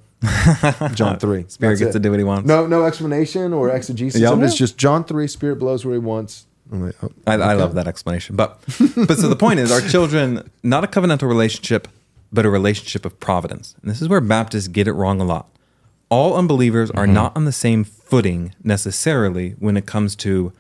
John three. Spirit That's gets it. to do what He wants. No, no explanation or exegesis. Yeah. of it. It's just John three. Spirit blows where He wants. I'm like, oh, I, I okay. love that explanation. But but so the point is, our children, not a covenantal relationship, but a relationship of providence. And this is where Baptists get it wrong a lot. All unbelievers are not on the same footing necessarily when it comes to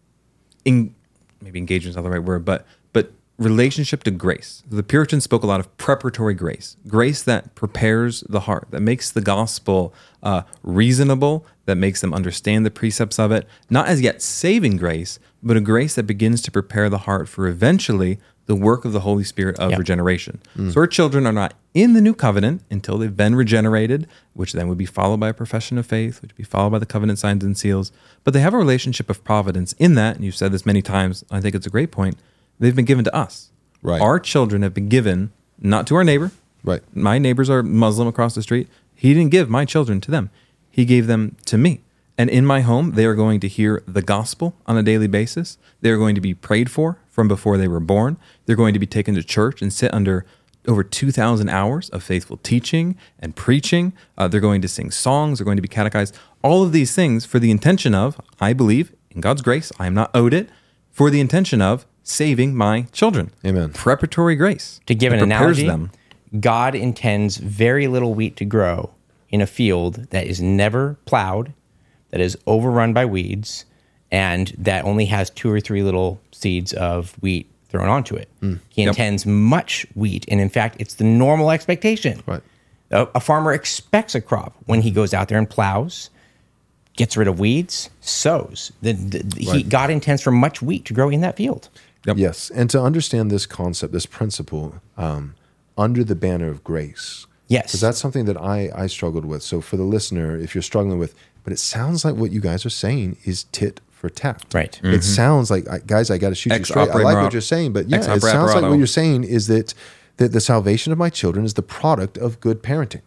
in, maybe engagement is not the right word, but but relationship to grace. The Puritans spoke a lot of preparatory grace, grace that prepares the heart, that makes the gospel uh, reasonable, that makes them understand the precepts of it, not as yet saving grace, but a grace that begins to prepare the heart for eventually the work of the Holy Spirit of Yep. regeneration. So our children are not in the new covenant until they've been regenerated, which then would be followed by a profession of faith, which would be followed by the covenant signs and seals. But they have a relationship of providence in that, and you've said this many times, I think it's a great point, they've been given to us. Right. Our children have been given, not to our neighbor. Right. My neighbors are Muslim across the street. He didn't give my children to them. He gave them to me. And in my home, they are going to hear the gospel on a daily basis. They are going to be prayed for from before they were born. They're going to be taken to church and sit under over two thousand hours of faithful teaching and preaching. Uh, they're going to sing songs. They're going to be catechized. All of these things for the intention of, I believe, in God's grace, I am not owed it, for the intention of saving my children. Amen. Preparatory grace. To give It an prepares analogy, them. God intends very little wheat to grow in a field that is never plowed, that is overrun by weeds, and that only has two or three little seeds of wheat thrown onto it. He Yep. intends much wheat, and in fact, it's the normal expectation. Right. A, a farmer expects a crop when he goes out there and plows, gets rid of weeds, sows. The, the, he, God intends for much wheat to grow in that field. Yep. Yes, and to understand this concept, this principle, um, under the banner of grace. Yes. Because that's something that I, I struggled with. So for the listener, if you're struggling with, but it sounds like what you guys are saying is tit for tat. Right. It sounds like, I- guys, I got to shoot you Ex straight. I opere like mora- what you're saying, but yeah, ex it opere sounds like operato. what you're saying is that, that the salvation of my children is the product of good parenting.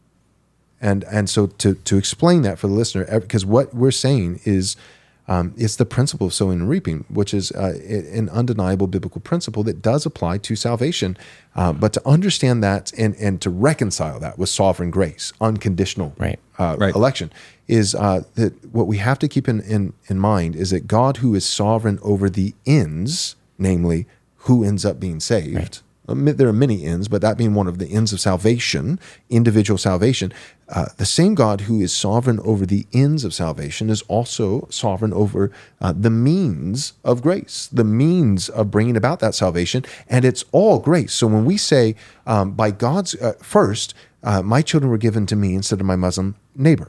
And and so to to explain that for the listener, because what we're saying is, um, it's the principle of sowing and reaping, which is uh, an undeniable biblical principle that does apply to salvation. Uh, but to understand that and and to reconcile that with sovereign grace, unconditional Right. Uh, Right. election, is uh, that what we have to keep in, in in mind is that God, who is sovereign over the ends, namely who ends up being saved. Right. Um, There are many ends, but that being one of the ends of salvation, individual salvation, uh, the same God who is sovereign over the ends of salvation is also sovereign over uh, the means of grace, the means of bringing about that salvation, and it's all grace. So when we say, um, by God's, uh, first, uh, my children were given to me instead of my Muslim neighbor,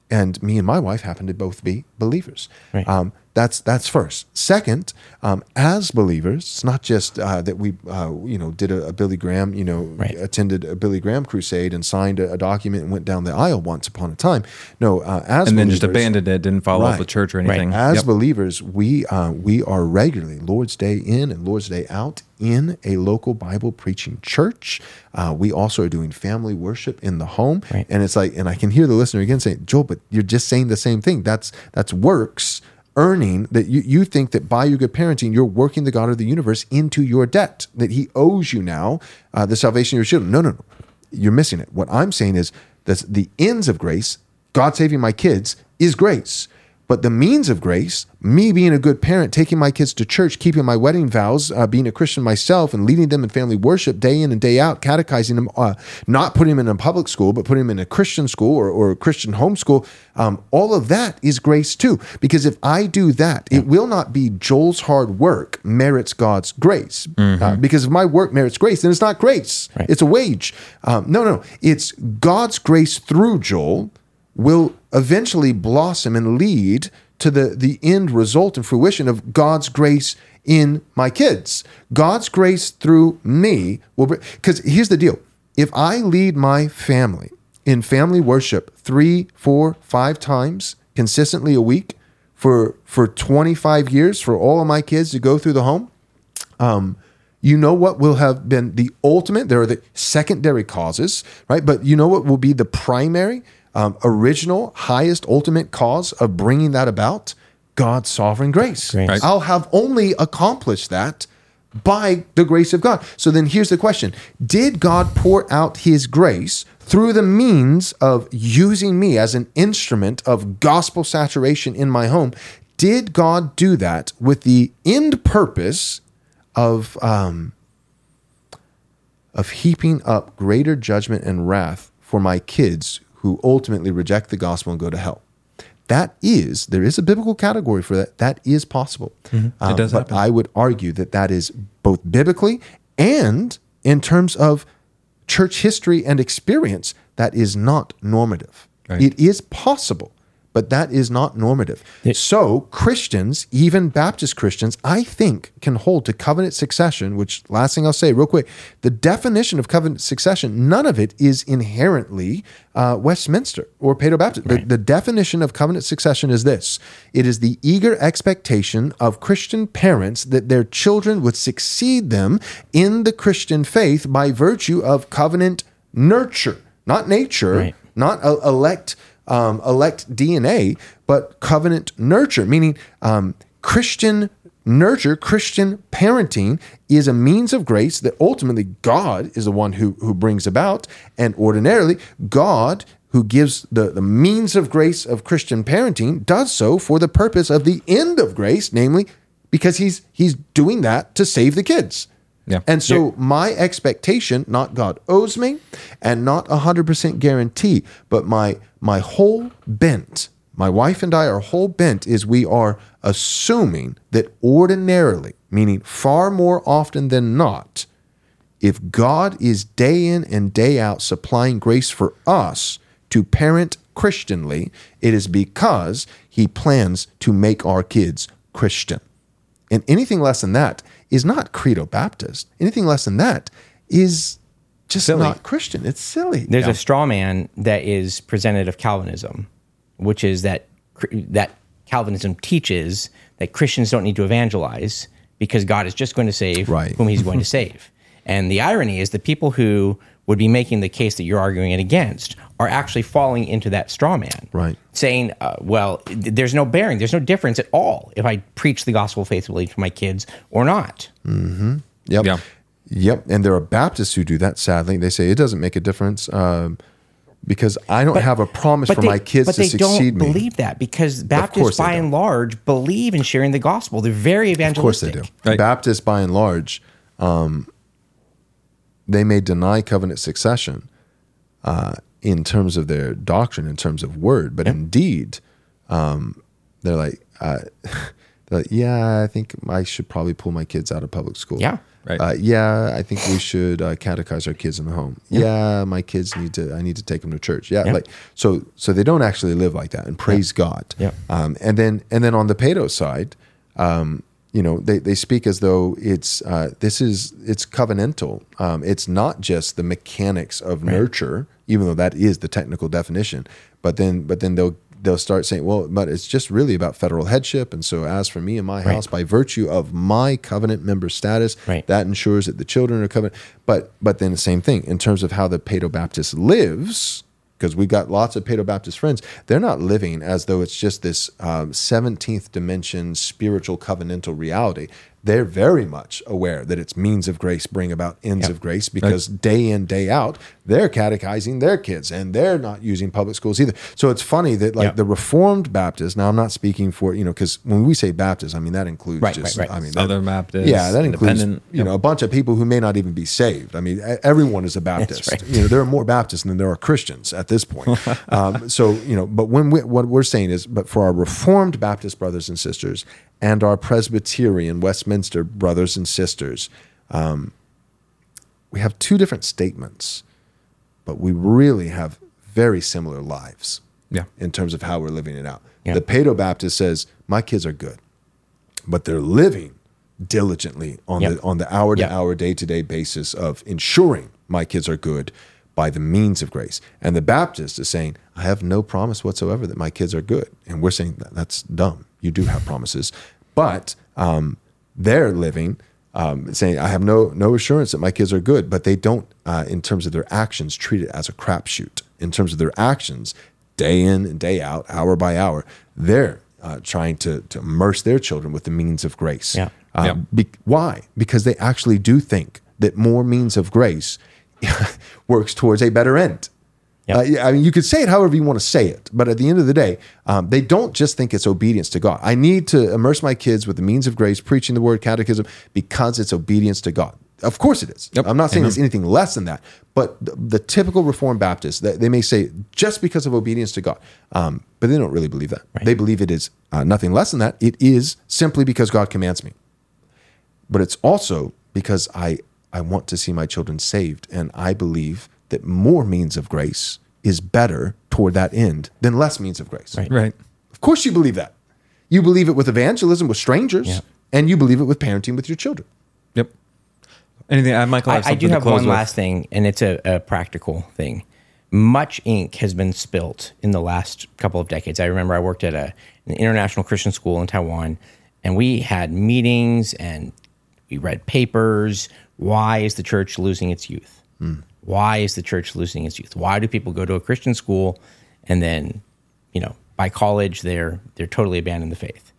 and me and my wife happen to both be believers. Right. Um, that's that's first. Second, um, as believers, it's not just uh, that we uh, you know did a, a Billy Graham you know Right. attended a Billy Graham crusade and signed a, a document and went down the aisle once upon a time. No, uh, as And then just believers- abandoned it, didn't follow up Right. with church or anything. As Yep. believers, we uh, we are regularly Lord's Day in and Lord's Day out in a local Bible preaching church. Uh, we also are doing family worship in the home, Right. and it's like, and I can hear the listener again saying, "Joel, but you're just saying the same thing. That's that's works." Earning that you, you think that by your good parenting, you're working the God of the universe into your debt, that he owes you now uh, the salvation of your children. No, no, no. You're missing it. What I'm saying is that the ends of grace, God saving my kids, is grace. But the means of grace, me being a good parent, taking my kids to church, keeping my wedding vows, uh, being a Christian myself, and leading them in family worship day in and day out, catechizing them, uh, not putting them in a public school, but putting them in a Christian school or, or a Christian homeschool, um, all of that is grace too. Because if I do that, it will not be Joel's hard work merits God's grace. Uh, because if my work merits grace, then it's not grace. Right. It's a wage. Um, no, no, it's God's grace through Joel will eventually blossom and lead to the, the end result and fruition of God's grace in my kids. God's grace through me will bring, because here's the deal. If I lead my family in family worship three, four, five times consistently a week for, for twenty-five years for all of my kids to go through the home, um, you know what will have been the ultimate? There are the secondary causes, right? But you know what will be the primary, um, original, highest, ultimate cause of bringing that about? God's sovereign grace. Grace. Right. I'll have only accomplished that by the grace of God. So then here's the question. Did God pour out his grace through the means of using me as an instrument of gospel saturation in my home? Did God do that with the end purpose of um, of heaping up greater judgment and wrath for my kids who ultimately reject the gospel and go to hell? That is, there is a biblical category for that. That is possible. Mm-hmm. It does but happen. I would argue that that is both biblically and in terms of church history and experience, that is not normative. Right. It is possible, but that is not normative. It- so Christians, even Baptist Christians, I think can hold to covenant succession, which last thing I'll say real quick, the definition of covenant succession, none of it is inherently uh, Westminster or Paedo-Baptist. Right. The, the definition of covenant succession is this. It is the eager expectation of Christian parents that their children would succeed them in the Christian faith by virtue of covenant nurture, not nature, Right. not uh, elect Um, elect D N A, but covenant nurture, meaning um, Christian nurture, Christian parenting is a means of grace that ultimately God is the one who, who brings about. And ordinarily, God, who gives the, the means of grace of Christian parenting, does so for the purpose of the end of grace, namely because he's he's doing that to save the kids. Yeah. And so my expectation, not God owes me and not one hundred percent guarantee, but my my whole bent, my wife and I, our whole bent is we are assuming that ordinarily, meaning far more often than not, if God is day in and day out supplying grace for us to parent Christianly, it is because he plans to make our kids Christian. And anything less than that is not Credo Baptist. Anything less than that is just Silly. not Christian. It's silly. There's a straw man that is presented of Calvinism, which is that that Calvinism teaches that Christians don't need to evangelize because God is just going to save Right. whom he's going to save. And the irony is the people who would be making the case that you're arguing it against are actually falling into that straw man. Right. Saying, uh, well, th- there's no bearing, there's no difference at all if I preach the gospel faithfully to my kids or not. Yep. Yeah. Yep. And there are Baptists who do that, sadly. They say it doesn't make a difference um, because I don't have a promise for they, my kids but to they succeed don't me. believe that because course Baptists, they by don't. and large, believe in sharing the gospel. They're very Of course they evangelistic. do. Right. Baptists, by and large, um, they may deny covenant succession uh, in terms of their doctrine, in terms of word, but indeed, um, they're like, uh, Uh, yeah, I think I should probably pull my kids out of public school. Yeah. Right. Uh, yeah, I think we should uh, catechize our kids in the home. Yeah. yeah, my kids need to. I need to take them to church. Yeah, Yeah. like so. So they don't actually live like that, and praise God. Yeah. Um, and then and then on the pedo side, um, you know, they, they speak as though it's uh, this is it's covenantal. Um, it's not just the mechanics of Right. nurture, even though that is the technical definition. But then but then they'll they'll start saying, well, but it's just really about federal headship. And so as for me and my Right. house, by virtue of my covenant member status, Right. that ensures that the children are covenant. But but then the same thing in terms of how the Paedo Baptist lives, because we've got lots of Paedo Baptist friends, they're not living as though it's just this um, seventeenth dimension spiritual covenantal reality. They're very much aware that it's means of grace bring about ends Yep. of grace, because day in, day out, they're catechizing their kids and they're not using public schools either. So it's funny that like Yep. the Reformed Baptist, now I'm not speaking for, you know, because when we say Baptist, I mean, that includes Right, just, right, right. I mean, Southern that, Baptist, yeah, that includes, independent. you know, a bunch of people who may not even be saved. I mean, e- everyone is a Baptist. right. You know, there are more Baptists than there are Christians at this point. um, so, you know, but when we, what we're saying is, but for our Reformed Baptist brothers and sisters and our Presbyterian Westminster brothers and sisters, um, we have two different statements, but we really have very similar lives Yeah. in terms of how we're living it out. Yeah. The Paedo Baptist says, my kids are good, but they're living diligently on Yep. the on the hour to Yep. hour, day to day basis of ensuring my kids are good by the means of grace. And the Baptist is saying, I have no promise whatsoever that my kids are good. And we're saying that that's dumb. You do have promises, but um, they're living um, saying, I have no no assurance that my kids are good, but they don't, uh, in terms of their actions, treat it as a crapshoot. In terms of their actions, day in and day out, hour by hour, they're uh, trying to, to immerse their children with the means of grace. Yeah. Um, Yeah. be- why? Because they actually do think that more means of grace works towards a better end. Yep. Uh, yeah, I mean, you could say it however you want to say it, but at the end of the day, um, they don't just think it's obedience to God. I need to immerse my kids with the means of grace, preaching the word, catechism, because it's obedience to God. Of course it is. Yep. I'm not saying Amen. it's anything less than that, but the, the typical Reformed Baptist, they, they may say just because of obedience to God, um, but they don't really believe that. Right. They believe it is uh, nothing less than that. It is simply because God commands me. But it's also because I, I want to see my children saved, and I believe that more means of grace is better toward that end than less means of grace. Right. Right. Of course you believe that. You believe it with evangelism with strangers, Yeah. and you believe it with parenting with your children. Yep. Anything to add, Michael? I, have I do something to have close one with. last thing, and it's a, a practical thing. Much ink has been spilt in the last couple of decades. I remember I worked at a, an international Christian school in Taiwan, and we had meetings and we read papers. Why is the church losing its youth? Hmm. Why is the church losing its youth? Why do people go to a Christian school and then, you know, by college they're they're totally abandoned the faith?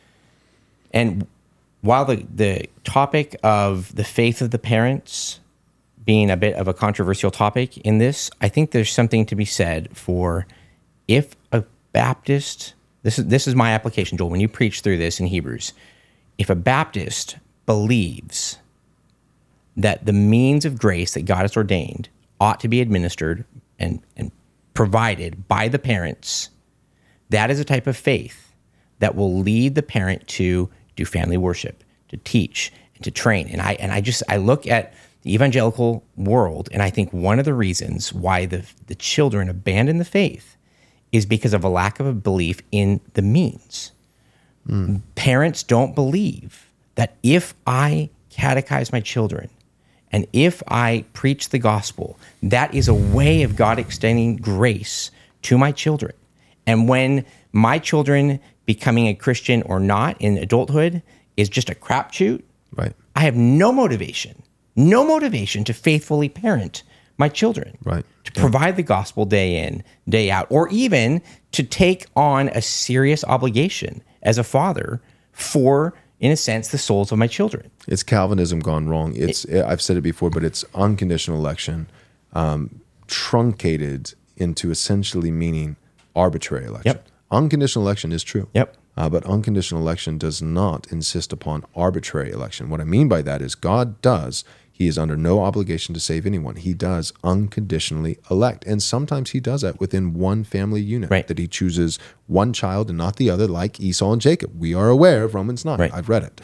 And while the, the topic of the faith of the parents being a bit of a controversial topic in this, I think there's something to be said for if a Baptist, this is this is my application, Joel, when you preach through this in Hebrews, if a Baptist believes that the means of grace that God has ordained ought to be administered and, and provided by the parents, that is a type of faith that will lead the parent to do family worship, to teach, and to train. And I and I just I look at the evangelical world, and I think one of the reasons why the the children abandon the faith is because of a lack of a belief in the means. Mm. Parents don't believe that if I catechize my children and if I preach the gospel, that is a way of God extending grace to my children. And when my children becoming a Christian or not in adulthood is just a crapshoot, Right. I have no motivation, no motivation to faithfully parent my children, Right. to provide the gospel day in, day out, or even to take on a serious obligation as a father for, in a sense, the souls of my children. It's Calvinism gone wrong. It's I've said it before, but it's unconditional election um, truncated into essentially meaning arbitrary election. Yep. Unconditional election is true. Yep. Uh, but unconditional election does not insist upon arbitrary election. What I mean by that is God does. He is under no obligation to save anyone. He does unconditionally elect. And sometimes he does that within one family unit, Right. that he chooses one child and not the other, like Esau and Jacob. We are aware of Romans nine. Right. I've read it.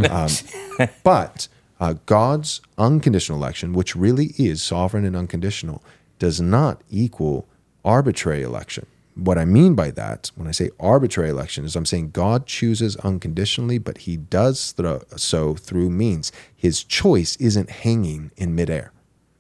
um, but uh, God's unconditional election, which really is sovereign and unconditional, does not equal arbitrary election. What I mean by that, when I say arbitrary election, is I'm saying God chooses unconditionally, but he does thro- so through means. His choice isn't hanging in midair.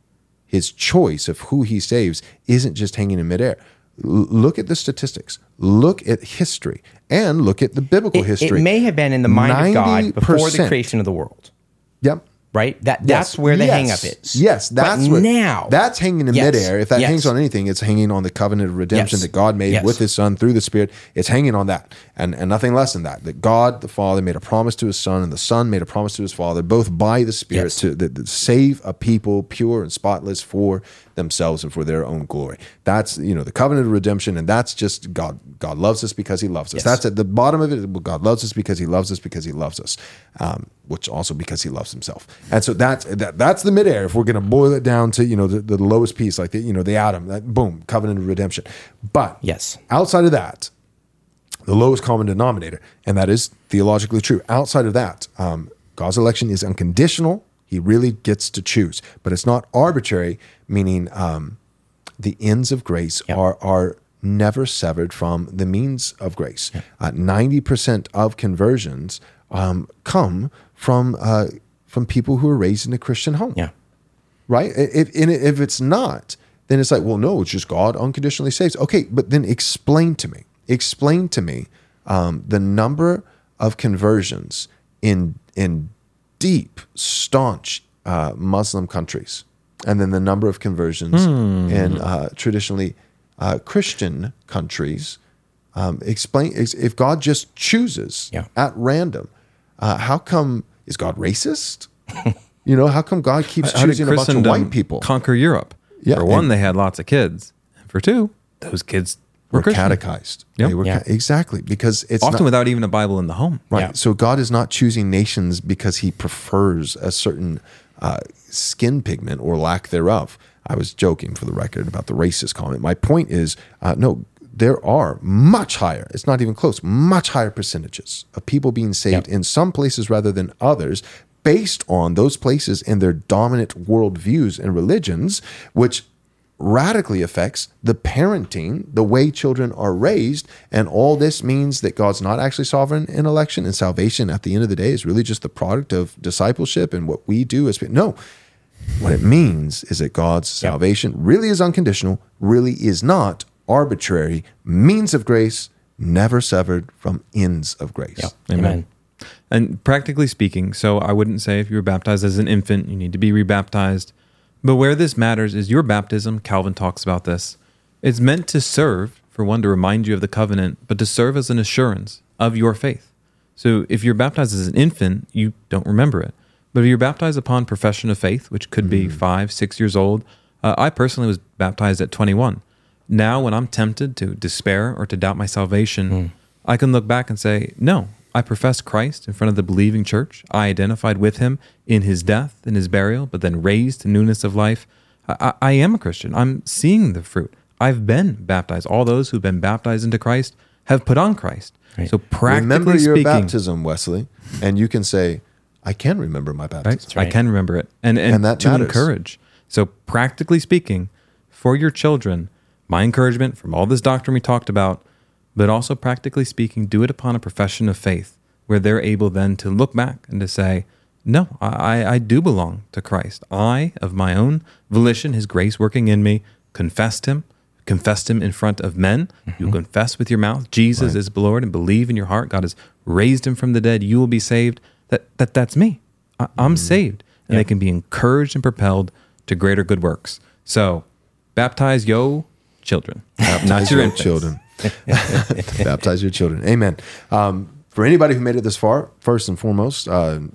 His choice of who he saves isn't just hanging in midair. L- look at the statistics. Look at history. And look at the biblical It, history. it may have been in the mind of God before the ninety percent creation of the world, Yep. right? That Yes. That's where the Yes. hang up is. Yes, that's but what, now. that's hanging in Yes. midair. If that Yes. hangs on anything, it's hanging on the covenant of redemption Yes. that God made Yes. with his son through the Spirit. It's hanging on that, and and nothing less than that. That God the Father made a promise to his Son, and the Son made a promise to his Father, both by the Spirit, Yes. to, that, that save a people pure and spotless for themselves and for their own glory. That's, you know, the covenant of redemption, and that's just God. God loves us because he loves us. Yes. That's at the bottom of it. God loves us because he loves us because he loves us, um, which also because he loves himself. And so that's that, that's the midair. If we're going to boil it down to, you know, the, the lowest piece, like the, you know, the atom, that boom, covenant of redemption. But Yes. outside of that, the lowest common denominator, and that is theologically true. Outside of that, um, God's election is unconditional. He really gets to choose, but it's not arbitrary, meaning um, the ends of grace Yep. are are never severed from the means of grace. Uh, ninety percent of conversions um, come from uh, from people who are raised in a Christian home. Yeah. Right? If, and if it's not, then it's like, well, no, it's just God unconditionally saves. Okay, but then explain to me, explain to me um, the number of conversions in in deep, staunch uh, Muslim countries, and then the number of conversions in uh, traditionally uh, Christian countries. Um, explain if God just chooses Yeah. at random. Uh, how come is God racist? You know, how come God keeps How did choosing a bunch of Christendom white people? conquer Europe? Yeah, For one, and- they had lots of kids. And for two, those kids were, Were Christian. catechized. Yep. They were Yeah. ca- exactly, because it's Often not, without even a Bible in the home. right. Yeah. So God is not choosing nations because he prefers a certain uh, skin pigment or lack thereof. I was joking, for the record, about the racist comment. My point is, uh, no, there are much higher, it's not even close, much higher percentages of people being saved Yep. in some places rather than others, based on those places and their dominant worldviews and religions, which radically affects the parenting, the way children are raised. And all this means that God's not actually sovereign in election, and salvation at the end of the day is really just the product of discipleship and what we do as no. What it means is that God's salvation really is unconditional, really is not arbitrary, means of grace, never severed from ends of grace. Yeah. Amen. Amen. And practically speaking, so I wouldn't say if you were baptized as an infant, you need to be rebaptized. But where this matters is your baptism. Calvin talks about this. It's meant to serve, for one, to remind you of the covenant, but to serve as an assurance of your faith. So if you're baptized as an infant, you don't remember it. But if you're baptized upon profession of faith, which could be five, six years old, uh, I personally was baptized at twenty-one. Now, when I'm tempted to despair or to doubt my salvation, I can look back and say, no, I professed Christ in front of the believing church. I identified with him in his death and his burial, but then raised to newness of life. I, I, I am a Christian. I'm seeing the fruit. I've been baptized. All those who've been baptized into Christ have put on Christ. Right. So practically Remember your speaking, baptism, Wesley, and you can say, I can remember my baptism. right? right. I can remember it. And, and, And that to matters. encourage. So practically speaking, for your children, my encouragement from all this doctrine we talked about, but also practically speaking, do it upon a profession of faith where they're able then to look back and to say, no, I, I do belong to Christ. I, of my own volition, his grace working in me, confessed him, confessed him in front of men. Mm-hmm. You confess with your mouth, Jesus is Lord, and believe in your heart, God has raised him from the dead. You will be saved. That, that That's me. I, I'm saved. And they can be encouraged and propelled to greater good works. So baptize yo children, not Baptize your your infants. children. Baptize your children. Amen. Um, for anybody who made it this far, first and foremost, uh,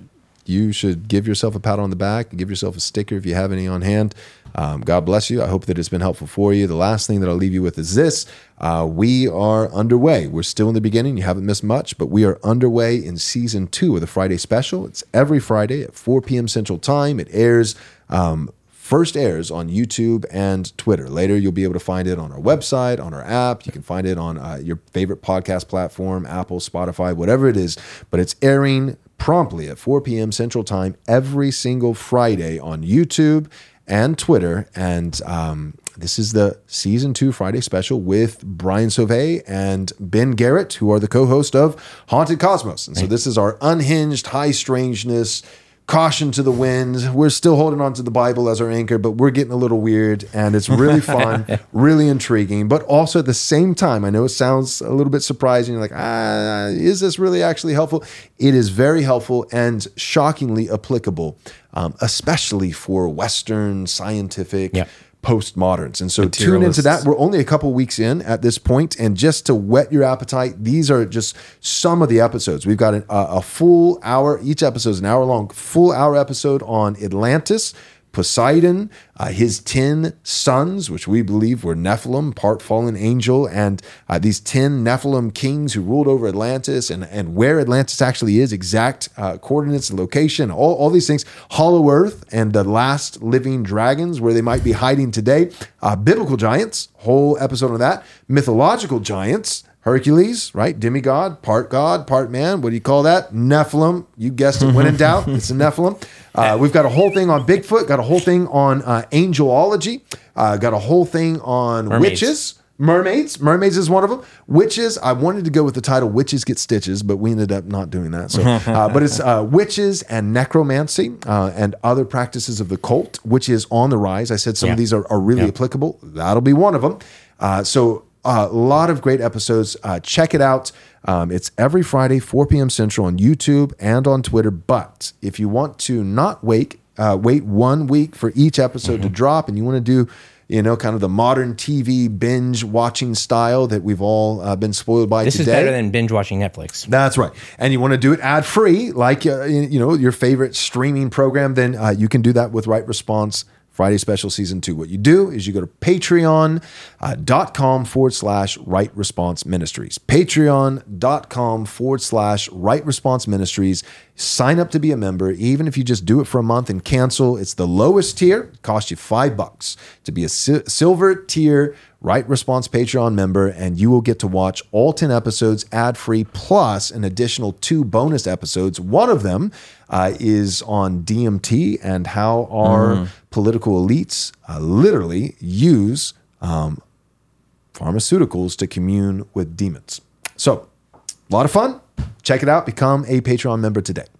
you should give yourself a pat on the back and give yourself a sticker if you have any on hand. Um, God bless you. I hope that it's been helpful for you. The last thing that I'll leave you with is this. Uh, we are underway. We're still in the beginning. You haven't missed much, but we are underway in season two of the Friday special. It's every Friday at four p.m. Central Time. It airs, um, first airs on YouTube and Twitter. Later, you'll be able to find it on our website, on our app. You can find it on uh, your favorite podcast platform, Apple, Spotify, whatever it is. But it's airing promptly at four p.m. Central Time every single Friday on YouTube and Twitter. And um, this is the season two Friday special with Brian Sauvé and Ben Garrett, who are the co-host of Haunted Cosmos. And so this is our unhinged, high strangeness, caution to the wind. We're still holding on to the Bible as our anchor, but we're getting a little weird, and it's really fun, really intriguing. But also at the same time, I know it sounds a little bit surprising. You're like, ah, is this really actually helpful? It is very helpful and shockingly applicable, um, especially for Western scientific Yep. postmoderns. And so tune into that. We're only a couple weeks in at this point, and just to whet your appetite, these are just some of the episodes. We've got an, a, a full hour, each episode is an hour long, full hour episode on Atlantis, Poseidon, uh, his ten sons, which we believe were Nephilim, part fallen angel, and uh, these ten Nephilim kings who ruled over Atlantis, and, and where Atlantis actually is, exact uh, coordinates and location, all, all these things, Hollow Earth, and the last living dragons, where they might be hiding today, uh, biblical giants, whole episode on that, mythological giants, Hercules, right? Demigod, part God, part man. What do you call that? Nephilim. You guessed it. When in doubt, it's a Nephilim. Uh, we've got a whole thing on Bigfoot. Got a whole thing on uh, angelology. Uh, got a whole thing on Mermaids. witches. Mermaids. Mermaids is one of them. Witches. I wanted to go with the title Witches Get Stitches, but we ended up not doing that. So, uh, but it's uh, witches and necromancy uh, and other practices of the cult, which is on the rise. I said some Yeah. of these are, are really Yeah. applicable. That'll be one of them. Uh, so a lot of great episodes. Uh, check it out. Um, it's every Friday, four p.m. Central on YouTube and on Twitter. But if you want to not wait, uh, wait one week for each episode to drop, and you want to do, you know, kind of the modern T V binge watching style that we've all uh, been spoiled by This today. is better than binge watching Netflix. That's right. And you want to do it ad free, like uh, you know your favorite streaming program, then uh, you can do that with Right Response Friday Special Season two. What you do is you go to patreon dot com forward slash Right Response Ministries. Patreon dot com forward slash Right Response Ministries. Sign up to be a member, even if you just do it for a month and cancel. It's the lowest tier. It costs you five bucks to be a si- silver tier Right Response Patreon member, and you will get to watch all ten episodes ad-free, plus an additional two bonus episodes. One of them uh, is on D M T and how our mm. political elites uh, literally use um, pharmaceuticals to commune with demons. So, a lot of fun. Check it out. Become a Patreon member today.